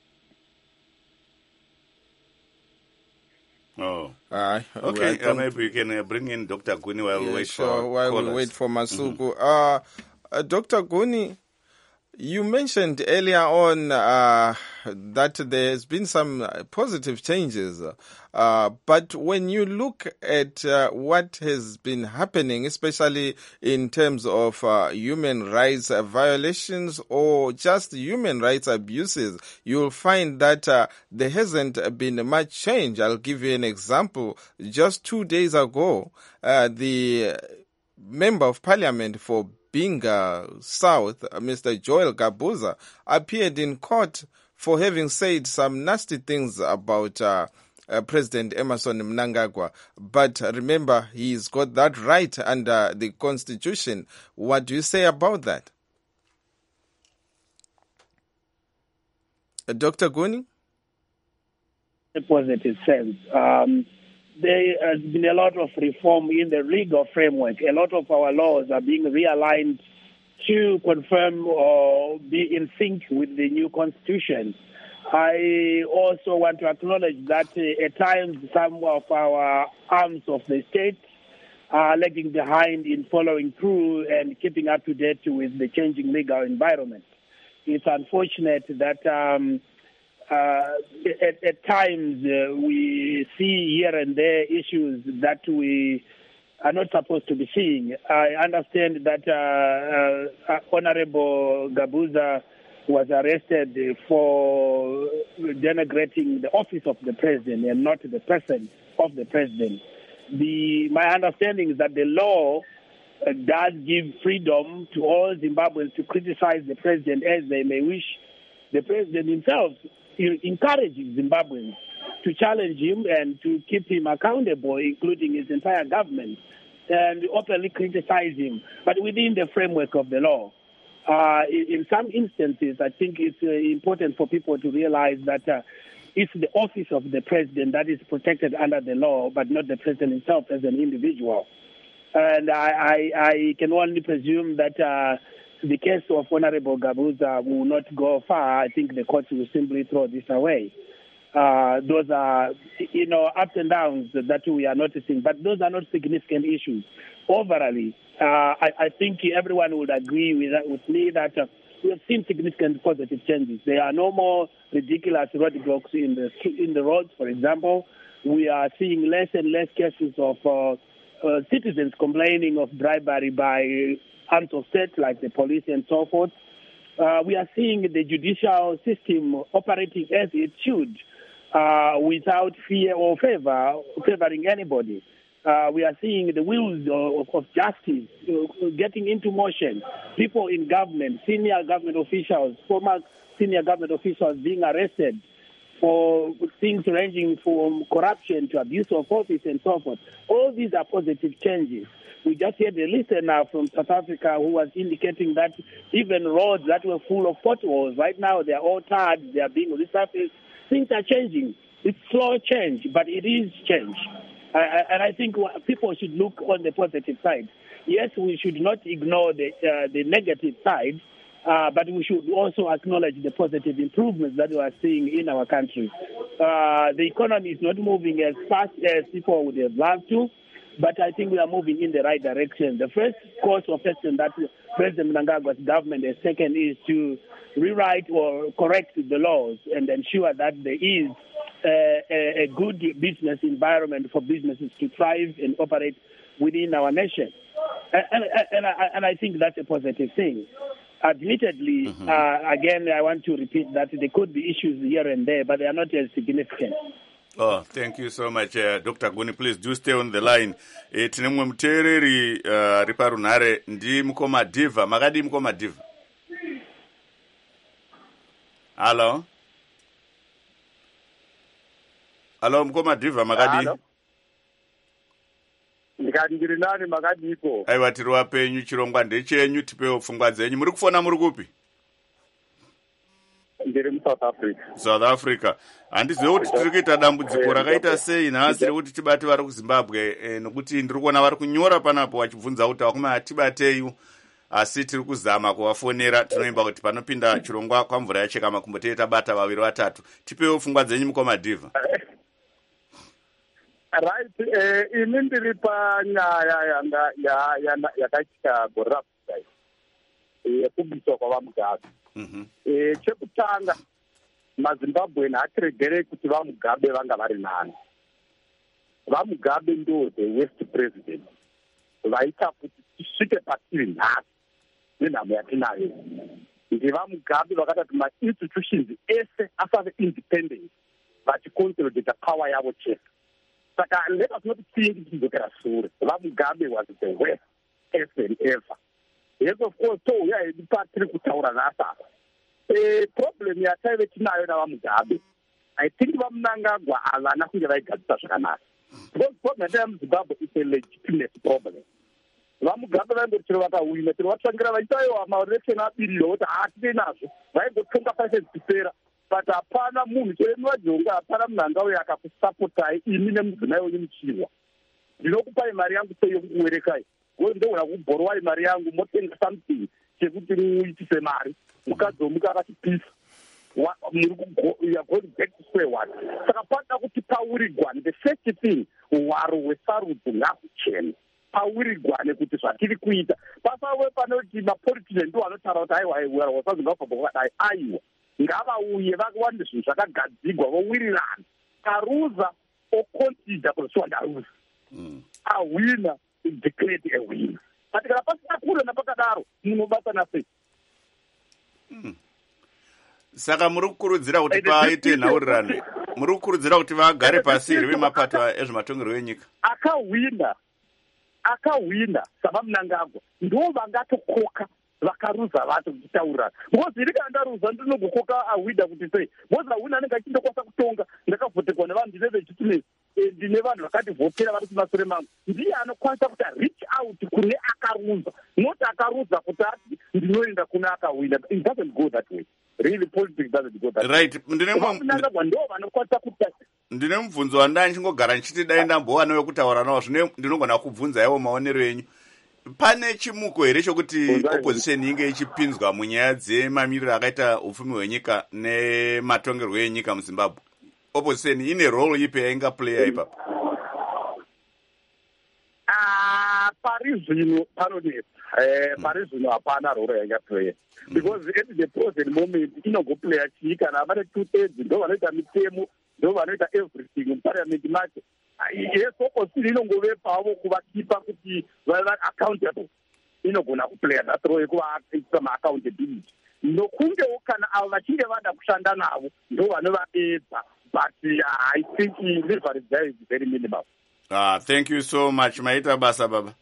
Oh. Aye, Okay, uh, welcome. maybe you can uh, bring in Doctor Guni while we Yeah, wait sure, for while callers. we wait for Masuku. Mm-hmm. uh, uh, Doctor Guni, you mentioned earlier on uh, that there has been some positive changes, uh, but when you look at uh, what has been happening, especially in terms of uh, human rights violations or just human rights abuses, you'll find that uh, there hasn't been much change. I'll give you an example. Just two days ago, uh, the Member of Parliament for Binga South, Mister Joel Gabuza, appeared in court for having said some nasty things about uh, uh, President Emmerson Mnangagwa. But remember, he's got that right under the Constitution. What do you say about that? Uh, Doctor Guni? A positive sense. Um, there has been a lot of reform in the legal framework. A lot of our laws are being realigned to confirm or be in sync with the new constitution. I also want to acknowledge that uh, at times some of our arms of the state are lagging behind in following through and keeping up to date with the changing legal environment. It's unfortunate that um, Uh, at, at times uh, we see here and there issues that we are not supposed to be seeing. I understand that uh, uh, Honorable Gabuza was arrested for denigrating the office of the president and not the person of the president. The, my understanding is that the law uh, does give freedom to all Zimbabweans to criticize the president as they may wish. The president himself encourages Zimbabweans to challenge him and to keep him accountable, including his entire government, and openly criticize him, but within the framework of the law. Uh, in, in some instances, I think it's uh, important for people to realize that uh, it's the office of the president that is protected under the law, but not the president himself as an individual. And I, I, I can only presume that uh, the case of Honorable Gabuza will not go far. I think the courts will simply throw this away. Uh, those are, you know, ups and downs that we are noticing, but those are not significant issues. overally, uh, I, I think everyone would agree with, that, with me that uh, we have seen significant positive changes. There are no more ridiculous roadblocks in the in the roads, for example. We are seeing less and less cases of uh, uh, citizens complaining of bribery by arms of state like the police and so forth. Uh, we are seeing the judicial system operating as it should, uh, without fear or favor, favoring anybody. Uh, we are seeing the wheels of, of justice uh, getting into motion. People in government, senior government officials, former senior government officials being arrested for things ranging from corruption to abuse of office and so forth. All these are positive changes. We just heard a listener from South Africa who was indicating that even roads that were full of potholes, right now they are all tarred, they are being resurfaced. Things are changing. It's slow change, but it is change. Uh, and I think people should look on the positive side. Yes, we should not ignore the uh, the negative side, uh, but we should also acknowledge the positive improvements that we are seeing in our country. Uh, the economy is not moving as fast as people would have loved to, but I think we are moving in the right direction. The first course of action that President Mnangagwa's government has taken is to rewrite or correct the laws and ensure that there is Uh, a, a good business environment for businesses to thrive and operate within our nation. And, and, and, I, and I think that's a positive thing. Admittedly, mm-hmm. uh, again, I want to repeat that there could be issues here and there, but they are not as significant. Oh, thank you so much, uh, Doctor Guni. Please do stay on the line. E, tinemwe mtereri uh, riparunare ndi mkoma diva. Magadi mkoma diva. Hello? Hello, mkoma diva magadi. Hello. Ndikati ndiri nani magadi iko. Aiwa tiri wapenyu chirongwa ndechenyu tipewo pfungwa dzenyu. Muri kufona muri kupi? Ndiri mu South Africa. South Africa. Handizive kuti tiri kuita dambudziko rakaita sei nhasi rekuti tibate vari kuZimbabwe eh, nokuti ndiri kuona vari kunyora panapo vachibvunza kuti vakoma hatibatei asi tiri kuzama kuvafonera. Tinoimba kuti panopinda chirongwa kwamvura yacheka makumbo tei tabata vaviri vatatu. Tipewo pfungwa dzenyu mukoma diva. Right, eh, ini ndiri panyaya yanga ya ya yakaitika gorapta yekubiswa kwavamugabe. Mhm. Eh, chekutanga maZimbabwe natiregere kuti vamugabe vanga vari nani. Vamugabe ndo the West president. Vaita kuti tisvike patiri nhasi nenhamo yatinayo. Ndi vamugabe vakati kuti ma-institutions ese asave independent vachiconsolidate power yavo chete. Saka let us not think kudzokera sure. Vamugabe was the worst ever and ever. Yes, of course, so we are patiri kutaura nasa. The problem yataive tinayo navamugabe, I think vaMnangagwa havana kunge vaigadzisa zvakanaka. Because problem yaMuzimbabwe is a legitimate problem. Vamugabe vaingoti chero vakawina, chero vatsvangira vaitaiwa maelection abiriro kuti haatide nazvo, vaingotonga pasi kupera. But hapana munhu chero muvajonga hapana Mnangagwa akakusapotai imi nemudzimai wenyu muchirwa. Ndinokupai mari yangu sei yokuwerekai. Ndogona kuborowai mari yangu motenga something chekuti muitise mari. Mukadzi womuka akatipisa. You are going back to square one. Saka pana kuti paurigwane, the first thing waro wesarudzo ngakuchene. Paurigwane kuti zvatiri kuita. Pasawe panoti mapolitician ndo anotaura kuti aiwa wasaZimbabwe kwakadai aiwa. Ngavauye vakwande zvinhu zvakagadzigwa vowirirana. Karuza oconsider kuti swandaruza. Awina declared a winner. But kana pasina kure napakadaro munobatana sei? Saka muri kukurudzira kuti paite nhaurirano. Muri kukurudzira kuti vagare pasi rive mapato ezvematongerwo enyika. Akawina. Akawina sabaMnangagwa. Ndo vangatokoka vakaruza vacho kuchitaurana. Because iri kana ndaruza ndinogokoka awida kuti sei. Because awina anenge achindokwanisa kutonga ndakavhotekwa nevanhu ndine vechitimesi. Ndine vanhu vakativhotera vari kumashure mangu. Ndiye anokwanisa kuti reach out kune akaruza. Not akaruza kuti ati ndinoenda kune akawina. It doesn't go that way. Really, politics doesn't go that way. Right. Ndine ndine mubvunzo wandanga ndichingogara ndichiti dai ndambowana wekutaura nawo zvine ndinogona kubvunza iwo maonero enyu. Pane chimuko here chokuti opposition inge ichipinzwa munyaya dzemamiriro akaita upfumi hwenyika nematongerwo enyika muZimbabwe? Opposition ine role ipi yainga playa ipapo? Ah, pari zvino panodii eh pari zvino hapana roro yangaplaya because at the present moment inongoplaya chii kana vane two thirds ndo vanoita mitemo ndo vanoita everything muparliament macho yesokosiri inongove pavo kuvakipa kuti vave accountable inogona kuplaya that role yekuvaisa maaccountability nokungewo kana avo vachinge vada kushanda navo ndo vanovaedza but uh, I think leverage there is very minimal. Ah, thank you so much. Maita basa baba.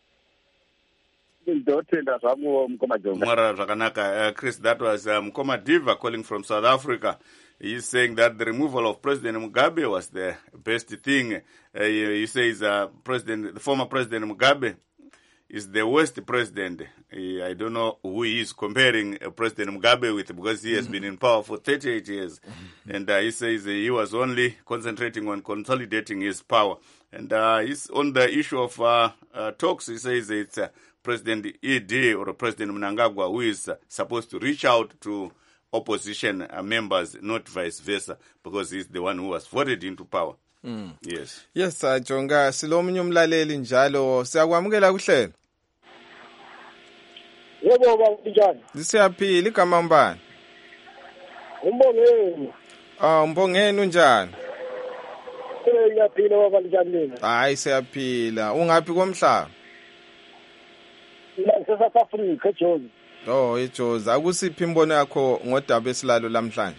Ndotenda zvamu Mukoma Jonga. Mwara zvakanaka. Uh, Chris, that was uh, Mukoma Diva calling from South Africa. He's saying that the removal of President Mugabe was the best thing. Uh, he, he says uh, President, the former President Mugabe is the worst president. Uh, I don't know who he is comparing uh, President Mugabe with because he has been in power for thirty-eight years. Mm-hmm. And uh, he says uh, he was only concentrating on consolidating his power. And uh, he's on the issue of uh, uh, talks. He says it's uh, President E D or President Mnangagwa who is uh, supposed to reach out to opposition uh, members, not vice versa, because he's the one who was voted into power. Mm. Yes. Yes, uh, Jonga, silomunye umlaleli njalo. Siyakwamukela kuhlelo. Yebo baba njani? Siyaphila igama mbani? Umbongeni. Ah, umbongeni unjani? Eh, ngiyaphila baba njani mina? Hayi siyaphila. Ungaphi komhlaba? La South Africa eJozi. Oh, eJozi. Akusiphi imbono yakho ngodaba esilalo lamhlanje?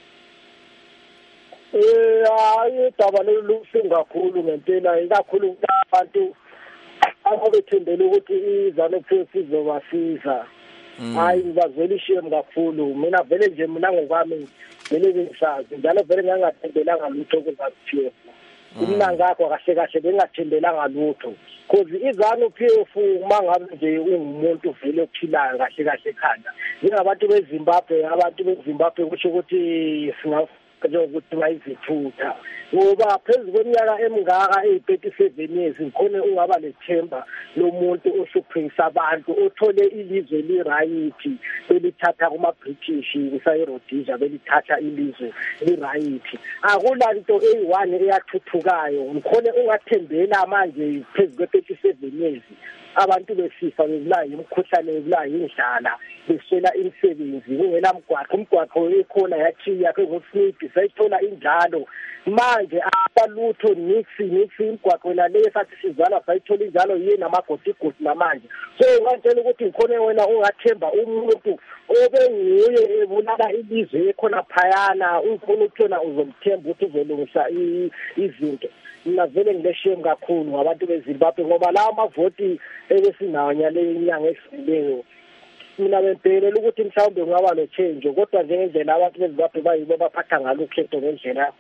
Eh, hayi idaba loluhle kakhulu ngempela ikakhulu abantu ababethembele ukuthi izalo phezu izobasiza. Hayi ngibazwela ishame kakhulu. Mina vele nje mina ngokwami vele ngisazi njalo vele ngangathembelanga lutho kuzakuphela. Mina ngakho kahle kahle bengathembelanga lutho. Because izalo phezu mangabe nje ungumuntu vele ophilayo kahle kahle ekhanda. Njengabantu beZimbabwe, abantu beZimbabwe kusho ukuthi singa ukuthi bayizithutha ngoba phezulu kweminyaka emingaka eyi thirty-seven years khona ungaba lethemba lomuntu osuphisa abantu othole ilizwe lirayithi belithatha kuma British kusayiRhodesia belithatha ilizwe lirayithi akulanto eyi-one eyathuthukayo ngikhona ungathembela manje phezulu kwe thirty-seven years abantu besifa bebulawa imikhuhlane bebulawa indlala beswela imisebenzi kungela mgwaqo umgwaqo ekhona yathi yakhe ngosiphi sayithola injalo manje abalutho nixi nixi imgwaqo la le sathi sizala sayithola injalo yiye namagodigodi namanje so ngantshela ukuthi ngikhona wena ungathemba umuntu obenguye ebulala ilizwe ekhona phayana ufuna ukuthola uzomthemba ukuthi uzolungisa izinto mina vele ngilesheme kakhulu ngabantu beZimbabwe ngoba la amavoti ebesinawo nyale inyanga esileyo mina bempela ukuthi mhlawumbe ngaba lo change kodwa njengendlela abantu beZimbabwe bayibo baphatha ngalo ukhetho ngendlela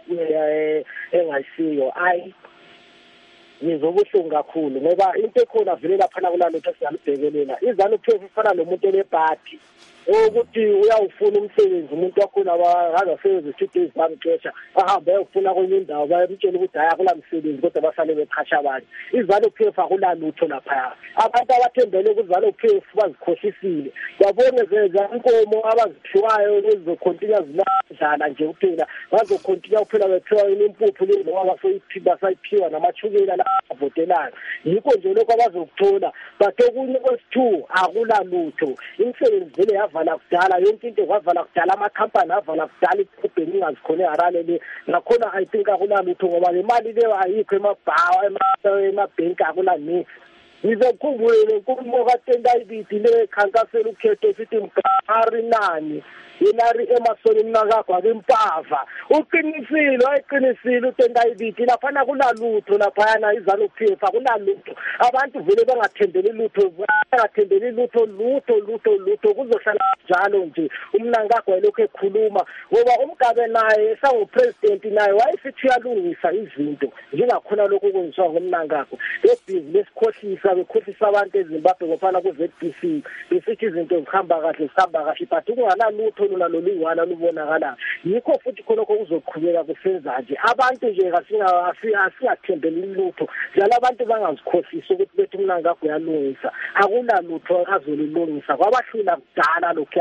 engayisiyo ayi ngizobuhlungu kakhulu ngoba into ekhona vele lapha kulalokho siyalibhekelela izalo phezu fana nomuntu oneparty ukuthi uyawufuna umsebenzi umuntu wakhona akasebenza two days bamxesha ahambe ayofuna kwenye indawo bayamtshela ukuthi hayi akula msebenzi kodwa basale beqhasha abantu izalo phefu akulalutho lapha abantu abathembele kuzalo phefu bazikhohlisile babone zenza inkomo abazithiwayo lezizokhontinua zinadlala nje kuphela bazokhontinua kuphela bethiwa impuphu le noma basoyiphiwa sayiphiwa namachukela la avotelayo yikho nje lokho abazokuthola but okunye kwesithu akulalutho imisebenzi vele yavala kudala yonke into kwavala kudala amakhampani avala kudala ikubheni ingazikhona eHarare le nakhona I think akunalutho ngoba le mali leyo ayikho emabhawa emabhenki akunani ngizokhumbule inkulumo kaTendayibiti le khankasela ukhetho sithi mgari nani Hilary Emerson mnakakho akempava uqinisile ayiqinisile uTendayibiti laphana kunalutho laphana izalo phefa kunalutho abantu vele bangathembeli lutho bangathembeli lutho lutho lutho lutho kuzohlala njalo nje umnangagwa lokho ekhuluma ngoba umgabe naye sangu president naye wayesithi uyalungisa izinto njengakhona lokho kwenziwa ngomnangagwa lebhizi lesikhohlisa bekhohlisa abantu eZimbabwe ngofana ku Z B C besithi izinto zihamba kahle zihamba kahle but kunganalutho nalo liwana lubonakala yikho futhi khona kuzoqhubeka kusenza nje abantu nje asiyathembeli lutho njalo abantu bangazikhohlisa ukuthi bethi umnangagwa uyalungisa akunalutho azolilungisa kwabahlula kudala lokho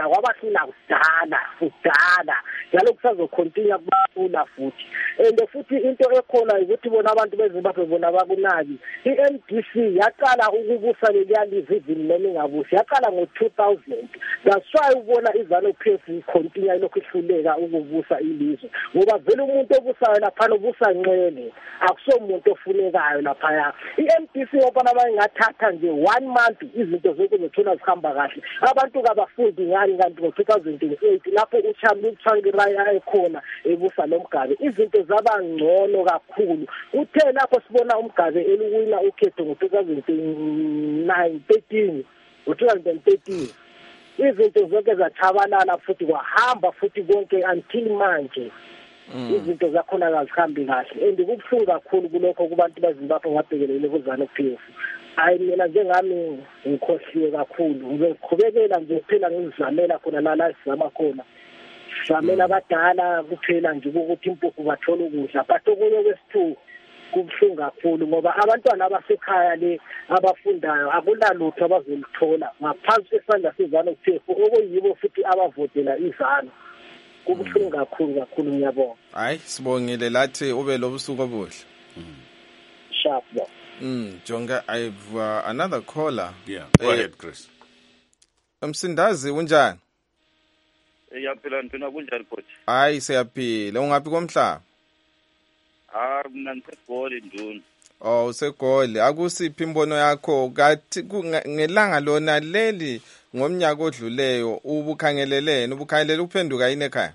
kwabasina kudala kudala njalo kusazocontinue kubafuna futhi and futhi into ekhona ukuthi bona abantu beZimbabwe bona bakunaki i-M D C yaqala ukubusa leliyalive even noma ingabusi yaqala ngo two thousand that's why ubona iZANU-P F icontinue lokhu ihluleka ukubusa ilizwe ngoba vele umuntu obusayo lapha obusa nqene akusomuntu ofunekayo lapha i-M D C ubona bayingathatha nje one month izinto zokuzothola zihamba kahle abantu kabafundi ngani kanti ngo two thousand eight lapho uChambi Tsvangirai ayekhona ebusa noMgabe izinto zaba ngcono kakhulu uthe lapho sibona uMgabe eluwina ukhetho ngo two thousand nine thirteen ngo two thousand thirteen izinto zonke zachabalala futhi kwahamba futhi konke until manje izinto zakhona kazihambi kahle and kubhlungu kakhulu kulokho kubantu baZimbabwe ngabhekelele kuZANU-P F hayi mina njengami ngikhohliwe kakhulu ngizoqhubekela nje phela ngizamela khona la la sizama khona samela abadala kuphela nje ukuthi impuphu bathola ukudla but okunye kwesithu kubhlungu kakhulu ngoba abantwana abasekhaya le abafundayo akulalutho abazolithola ngaphansi kwesandla seZANU-P F okuyibo futhi abavotela iZANU kubhlungu kakhulu kakhulu ngiyabonga hayi sibongile lathi ube lobusuku obuhle sharp bo Mm, Jonga, I've uh, another caller. Yeah, go uh, ahead, Chris. Msindazi unjani? Iyaphila ntona kunjani coach? Hayi siyaphila. Ungaphi komhlaba? Ah, mina ngisegoli nduna. Oh, usegoli. Akusiphi imbono yakho kathi ngelanga lona leli ngomnyaka odluleyo ubukhangelelene, ubukhangelela uphenduka yini ekhaya?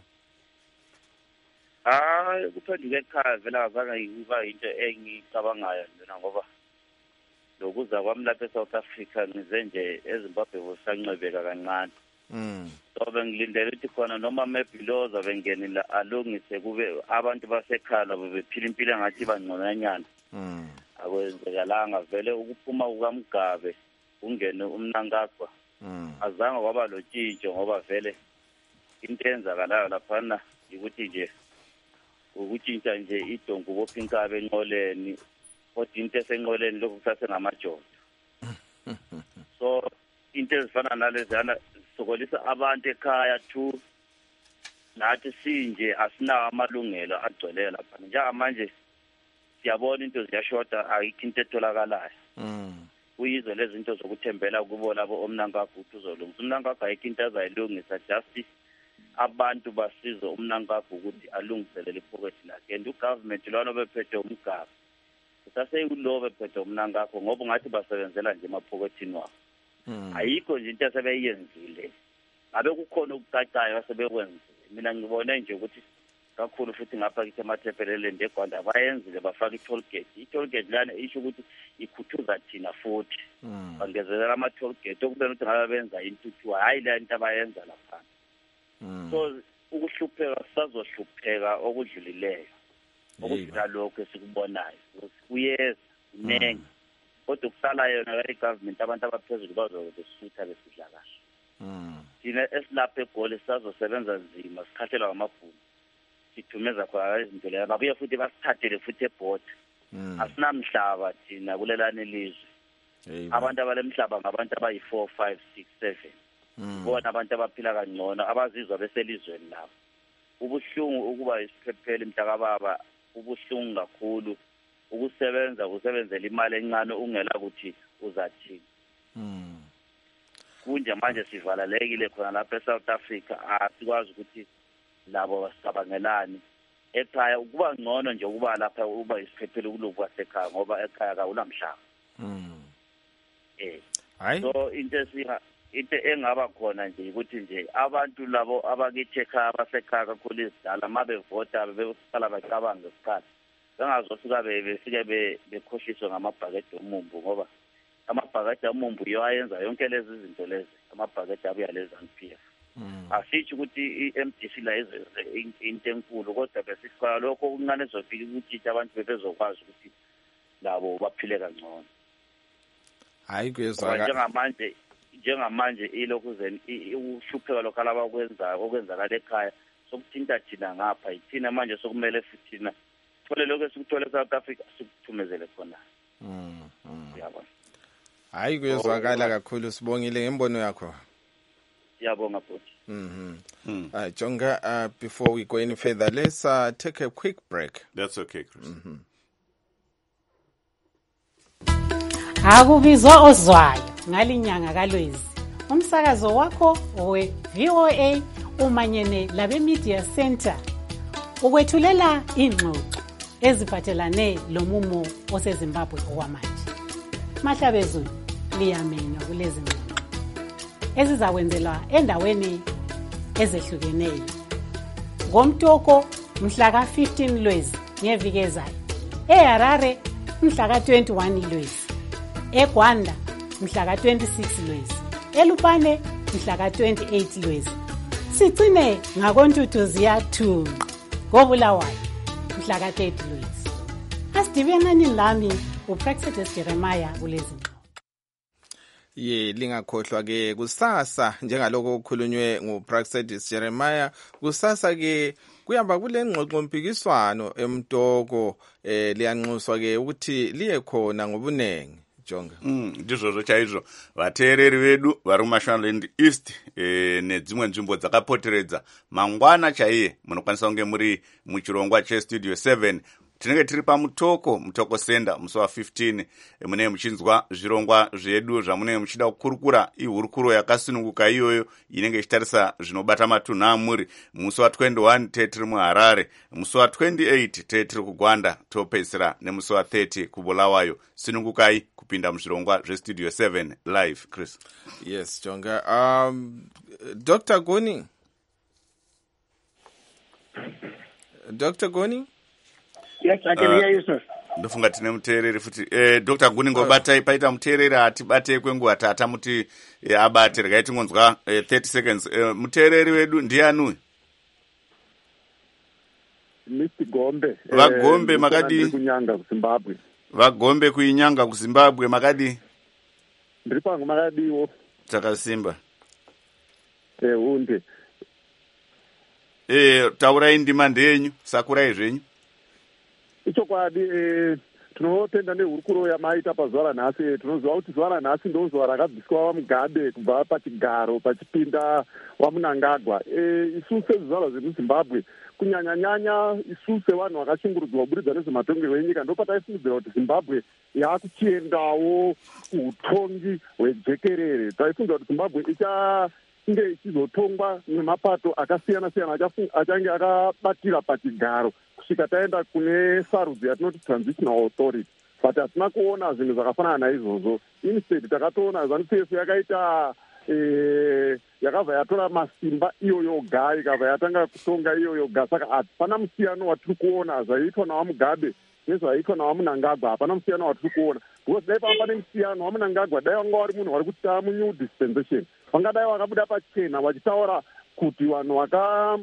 Ah, kuphenduka ekhaya vela azange yiba into engicabangayo mina ngoba lokuza kwami lapha eSouth Africa ngize nje eZimbabwe busanqebeka kancane. Mm. So bengilindele ukuthi khona noma maybe loza bengenile alungise kube abantu basekhaya bephila impilo ngathi bangconanyana. Mm. Akwenzekalanga vele ukuphuma kukaMgabe ungene umnankagwa. Mm. Azange kwaba lotshintsho ngoba vele into enzakalayo laphana ukuthi nje ukutshintsha nje idongo bophinkabe enqoleni kodwa into esenqoleni lokhu kusase ngamajodo. So into ezifana nalezana sokolisa abantu ekhaya thu nathi sinje asinawo amalungelo agcwele lapha njengamanje siyabona into ziyashoda ayikho into etholakalayo. Mm. Uyizwe lezi zinto zokuthembela kubo labo omnankagwa ukuthi uzolungisa umnankagwa ayikho into azayilungisa just abantu basizo umnankagwa ukuthi alungiselele ipocket lakhe and ugovernment lwana bephethe umgaba usaseyulo bephethe umnankagwa ngoba ngathi basebenzela nje emapocketini wabo. Ayikho nje into asebeyenzile ngabe kukhona ukucacayo asebekwenzile mina ngibona nje ukuthi kakhulu futhi ngapha kithi emathepheleleni eGwanda bayenzile bafaka i-toll gate i-toll gate lana isho ukuthi ikhuthuza thina futhi bangezelela ama-toll gate okubena ukuthi ngabe benza intuthu hayi la into abayenza lapha. So ukuhlupheka sazohlupheka okudlulileyo okudlula lokho esikubonayo kuyeza inengi kodwa kusala yona i-government abantu abaphezulu bazobesutha besidla kahle. Thina esilapha eGoli sazosebenza nzima sikhahlelwa ngamabhunu sithumeza khona izinto leyo babuye futhi basithathele futhi ebhoda. Asinamhlaba thina kulelana ilizwe abantu abalemhlaba ngabantu abayi four five six seven bona abantu abaphila kangcono abazizwa beselizweni lapho. Ubuhlungu ukuba isiphephele mntakababa ubuhlungu kakhulu ukusebenza usebenzela imali encane ungela ukuthi uzathini. Mm. Kunje manje sivalalekile khona lapha eSouth Africa asikwazi ukuthi labo basicabangelani ekhaya ukuba ngcono nje ukuba lapha uba isiphephele kuluphi kwasekhaya ngoba ekhaya kawunamhlaba. Mm. Eh. Hayi. So into esiha into engaba khona nje ukuthi nje abantu labo abakithi ekhaya abasekhaya kakhulu izidala mabevota bebesala bacabanga isikhathi bengazofika befike bekhohliswe ngamabhakede omumbu ngoba amabhakede omumbu iyo ayenza yonke lezi zinto lezi amabhakede abuya leZANU-P F. Asithi ukuthi i-M D C la into enkulu kodwa besikhaya lokho okuncane ezofika ukuthi abantu bebezokwazi ukuthi labo baphile kangcono. Hayi kwezwa njengamanje njengamanje ilokhu zen uhlupheka lokho abakwenza okwenzakala ekhaya sokuthinta thina ngapha ithina manje sokumele futhina thole lokho esikuthola eSouth Africa sikuthumezele khona. Hayi kwezwakala kakhulu sibongile ngembono yakho. Siyabonga futhi. Mhm. Mm. Uh, Jonga, uh, before we go any further, let's uh, take a quick break. That's okay, Chris. Mhm. Akubizwa ozwayo ngalinyanga kaLwezi. Umsakazo wakho we V O A umanyene labe Media Center ukwethulela ingxoxo eziphathelane lomumo oseZimbabwe okwamanje. Mahlabezulu liyamenya kulezi ngxoxo ezizakwenzelwa endaweni ezehlukeneyo. Ngomtoko mhla ka fifteen Lwezi ngeviki ezayo. eHarare mhla ka twenty-one Lwezi. eGwanda mhla ka twenty-six Lwezi. eLupane mhla ka twenty-eight Lwezi. Sigcine ngakoNtuthu ziyathunqa ngoBulawayo mhla ka thirty Lwezi. Asidibenani lami uPraxedis Jeremiah kulezi ngxoxo. Ye lingakhohlwa ke kusasa njengaloko okukhulunywe nguPraxedis Jeremiah kusasa ke kuyamba kule ngxoxo mpikiswano emtoko eh liyanxuswa ke ukuthi liye khona ngobunengi. Jonga. Mm, ndizvo chaizvo vateereri vedu vari muMashonaland East eh, nedzimwe nzvimbo dzakapoteredza mangwana chaiye munokwanisa kunge muri muchirongwa chestudio seven. Tinenge tiri pamutoko mutoko senda musi wa fifteen eh, munenge muchinzwa zvirongwa zvedu zvamunenge muchida kukurukura ihurukuro yakasununguka iyoyo inenge ichitarisa zvinobata matunhu amuri. Musi wa twenty-one tetiri muHarare, musi wa twenty-eight tetiri kuGwanda, topedzisira nemusi wa thirty kuBulawayo. Sunungukai kupinda muzvirongwa zvestudio seven live. Chris. Yes, Jonga. Um, Doctor Goni. Doctor Goni? Yes, I can uh, hear you, sir. Ndofunga tine muteereri futi. Eh, Doctor Guni ngobatai paita muteereri atibate kwenguva tata muti eh, abate regai tingonzwa eh, thirty seconds. Eh, muteereri wedu ndiani? Mister Gombe. Vagombe eh, makadi kunyanga kuZimbabwe. Vagombe kuinyanga kuZimbabwe makadi. Ndiri pangu makadiwo. Takasimba. Eh unde. Eh taurai ndima ndenyu, sakurai zvenyu. Ichokwadi eh tinotenda nehurukuro yamaita pazuva ranhasi. Tinoziva kuti zuva ranhasi ndo zuva rakabviswa vaMugabe kubva pachigaro pachipinda waMunangagwa. Eh isusu sezvizvarwa zvemuZimbabwe kunyanya-nyanya isusu sevanhu vakashungurudzwa kuburikidza nezvematongerwo enyika ndo pataifungidzira kuti Zimbabwe yakuchiendawo kuutongi hwejekerere. Taifungidzira kuti Zimbabwe icha inge ichizotongwa nemapato akasiyana-siyana achange akabatira pachigaro kusvika taenda kune sarudzo yatinoti transitional authority, but hatina kuona zvinhu zvakafanana naizvozvo. Instead takatoona ZANU P F yakaita eh, yakabva yatora masimba iyo yoga ikabva yatanga kutonga iyo yoga. Saka hapana musiyano watiri kuona zvaiitwa nawaMugabe nezvaiitwa nawaMunangagwa. Hapana musiyano watiri kuona because dai pava pane musiyano waMunangagwa dai wanga wari munhu wari kuti munew dispensation, vangadai vakabuda pachena vachitaura kuti vanhu vaka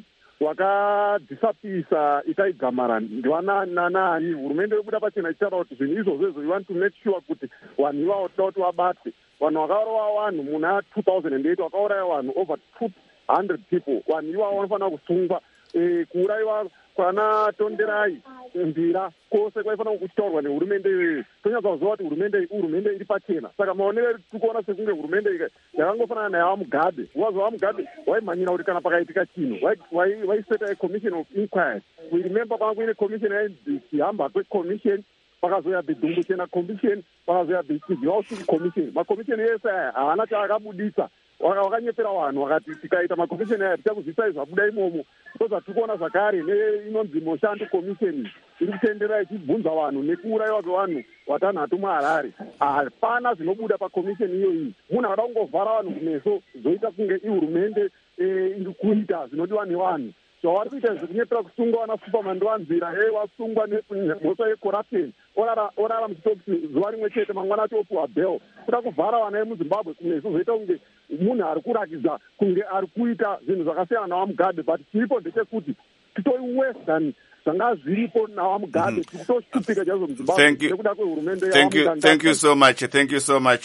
vakadhisapisa Itai Dzamara ndivanani. Hurumende yobuda pachena ichitaura kuti zvinhu izvozvo izvo we want to make sure kuti vanhu ivavo toda kuti vabatwe. Vanhu vakauraya vanhu muna two thousand eight vakauraya vanhu over two hundred people. Vanhu ivavo vanofanira kusungwa. Eh, kuurayiwa kwana Tonderai Mbira kwose kwaifanira kuchitaurwa nehurumende iyoyo. Tonyatsa kuziva kuti hurumende iyi hurumende iri pachena. Saka maonero tiri kuona sekunge hurumende yakangofanana nayawaMugabe. Wazi waMugabe waimhanyira kuti kana pakaitika chinhu waiseta a commission of inquiry. We remember kwanga kuine commission yainzi chihamba kwecommission, pakazoya bhedhungu chena commission, pakazoya bhechidziva usiku commission. Makomisheni ese aya haana chaakabudisa. Wakanyepera vanhu vakati tikaita makomisheni aya tichakuzvisai zvabuda imomo. Ndozvatiri kuona zvakare neinonzi Moshando commission iri kutendera ichibvunza vanhu nekuurayiwa kwevanhu watanhatu muHarare. Hapana zvinobuda pakomisheni iyoyi. Munhu akada kungovhara vanhu kumeso zoita kunge ihurumende iri kuita zvinodiwa nevanhu. Zvavari kuita zvekunyepera kusungwa vana Superman ndovanzira e wasungwa nemhosva yecorruption orara muchitokuti zuva rimwe chete mangwana acho opiwa bail. Kuda kuvhara vana vemuZimbabwe kumeso zoita kunge munhu ari kurakidza kunge ari kuita zvinhu zvakasiyana nawaMugabe, but chiripo ndechekuti titori worse than zvanga zviripo nawaMugabe. Tikutoshupika chaizvo muZimbabwe nekuda kwehurumende yawaMugabe. Thank you so much. Thank you so much.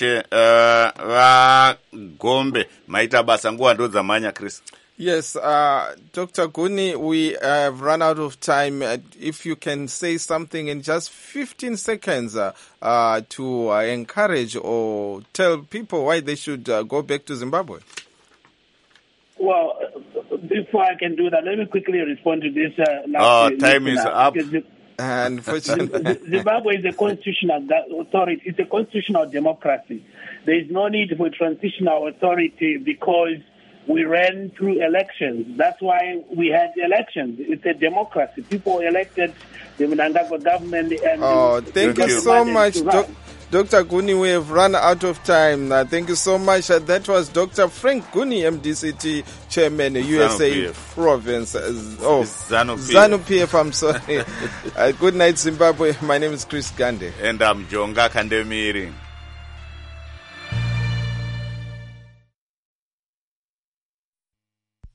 Vagombe maita basa nguva ndo dzamanya. Chris. Yes, uh, Doctor Guni, we have run out of time. Uh, if you can say something in just fifteen seconds uh, uh, to uh, encourage or tell people why they should uh, go back to Zimbabwe. well, before I can do that, let me quickly respond to this. Uh, oh, time is up. Unfortunately, Zimbabwe is a constitutional authority. It's a constitutional democracy. There is no need for transitional authority because we ran through elections. That's why we had elections. It's a democracy. People elected the Mnangagwa government. And oh, thank you so much, Doc Doctor Guni. We have run out of time. Uh, thank you so much. Uh, that was Doctor Frank Guni, M D C T Chairman, U S A Province. Uh, oh, ZANU P F, I'm sorry. uh, good night, Zimbabwe. My name is Chris Gande. And I'm Jonga Kandemiri.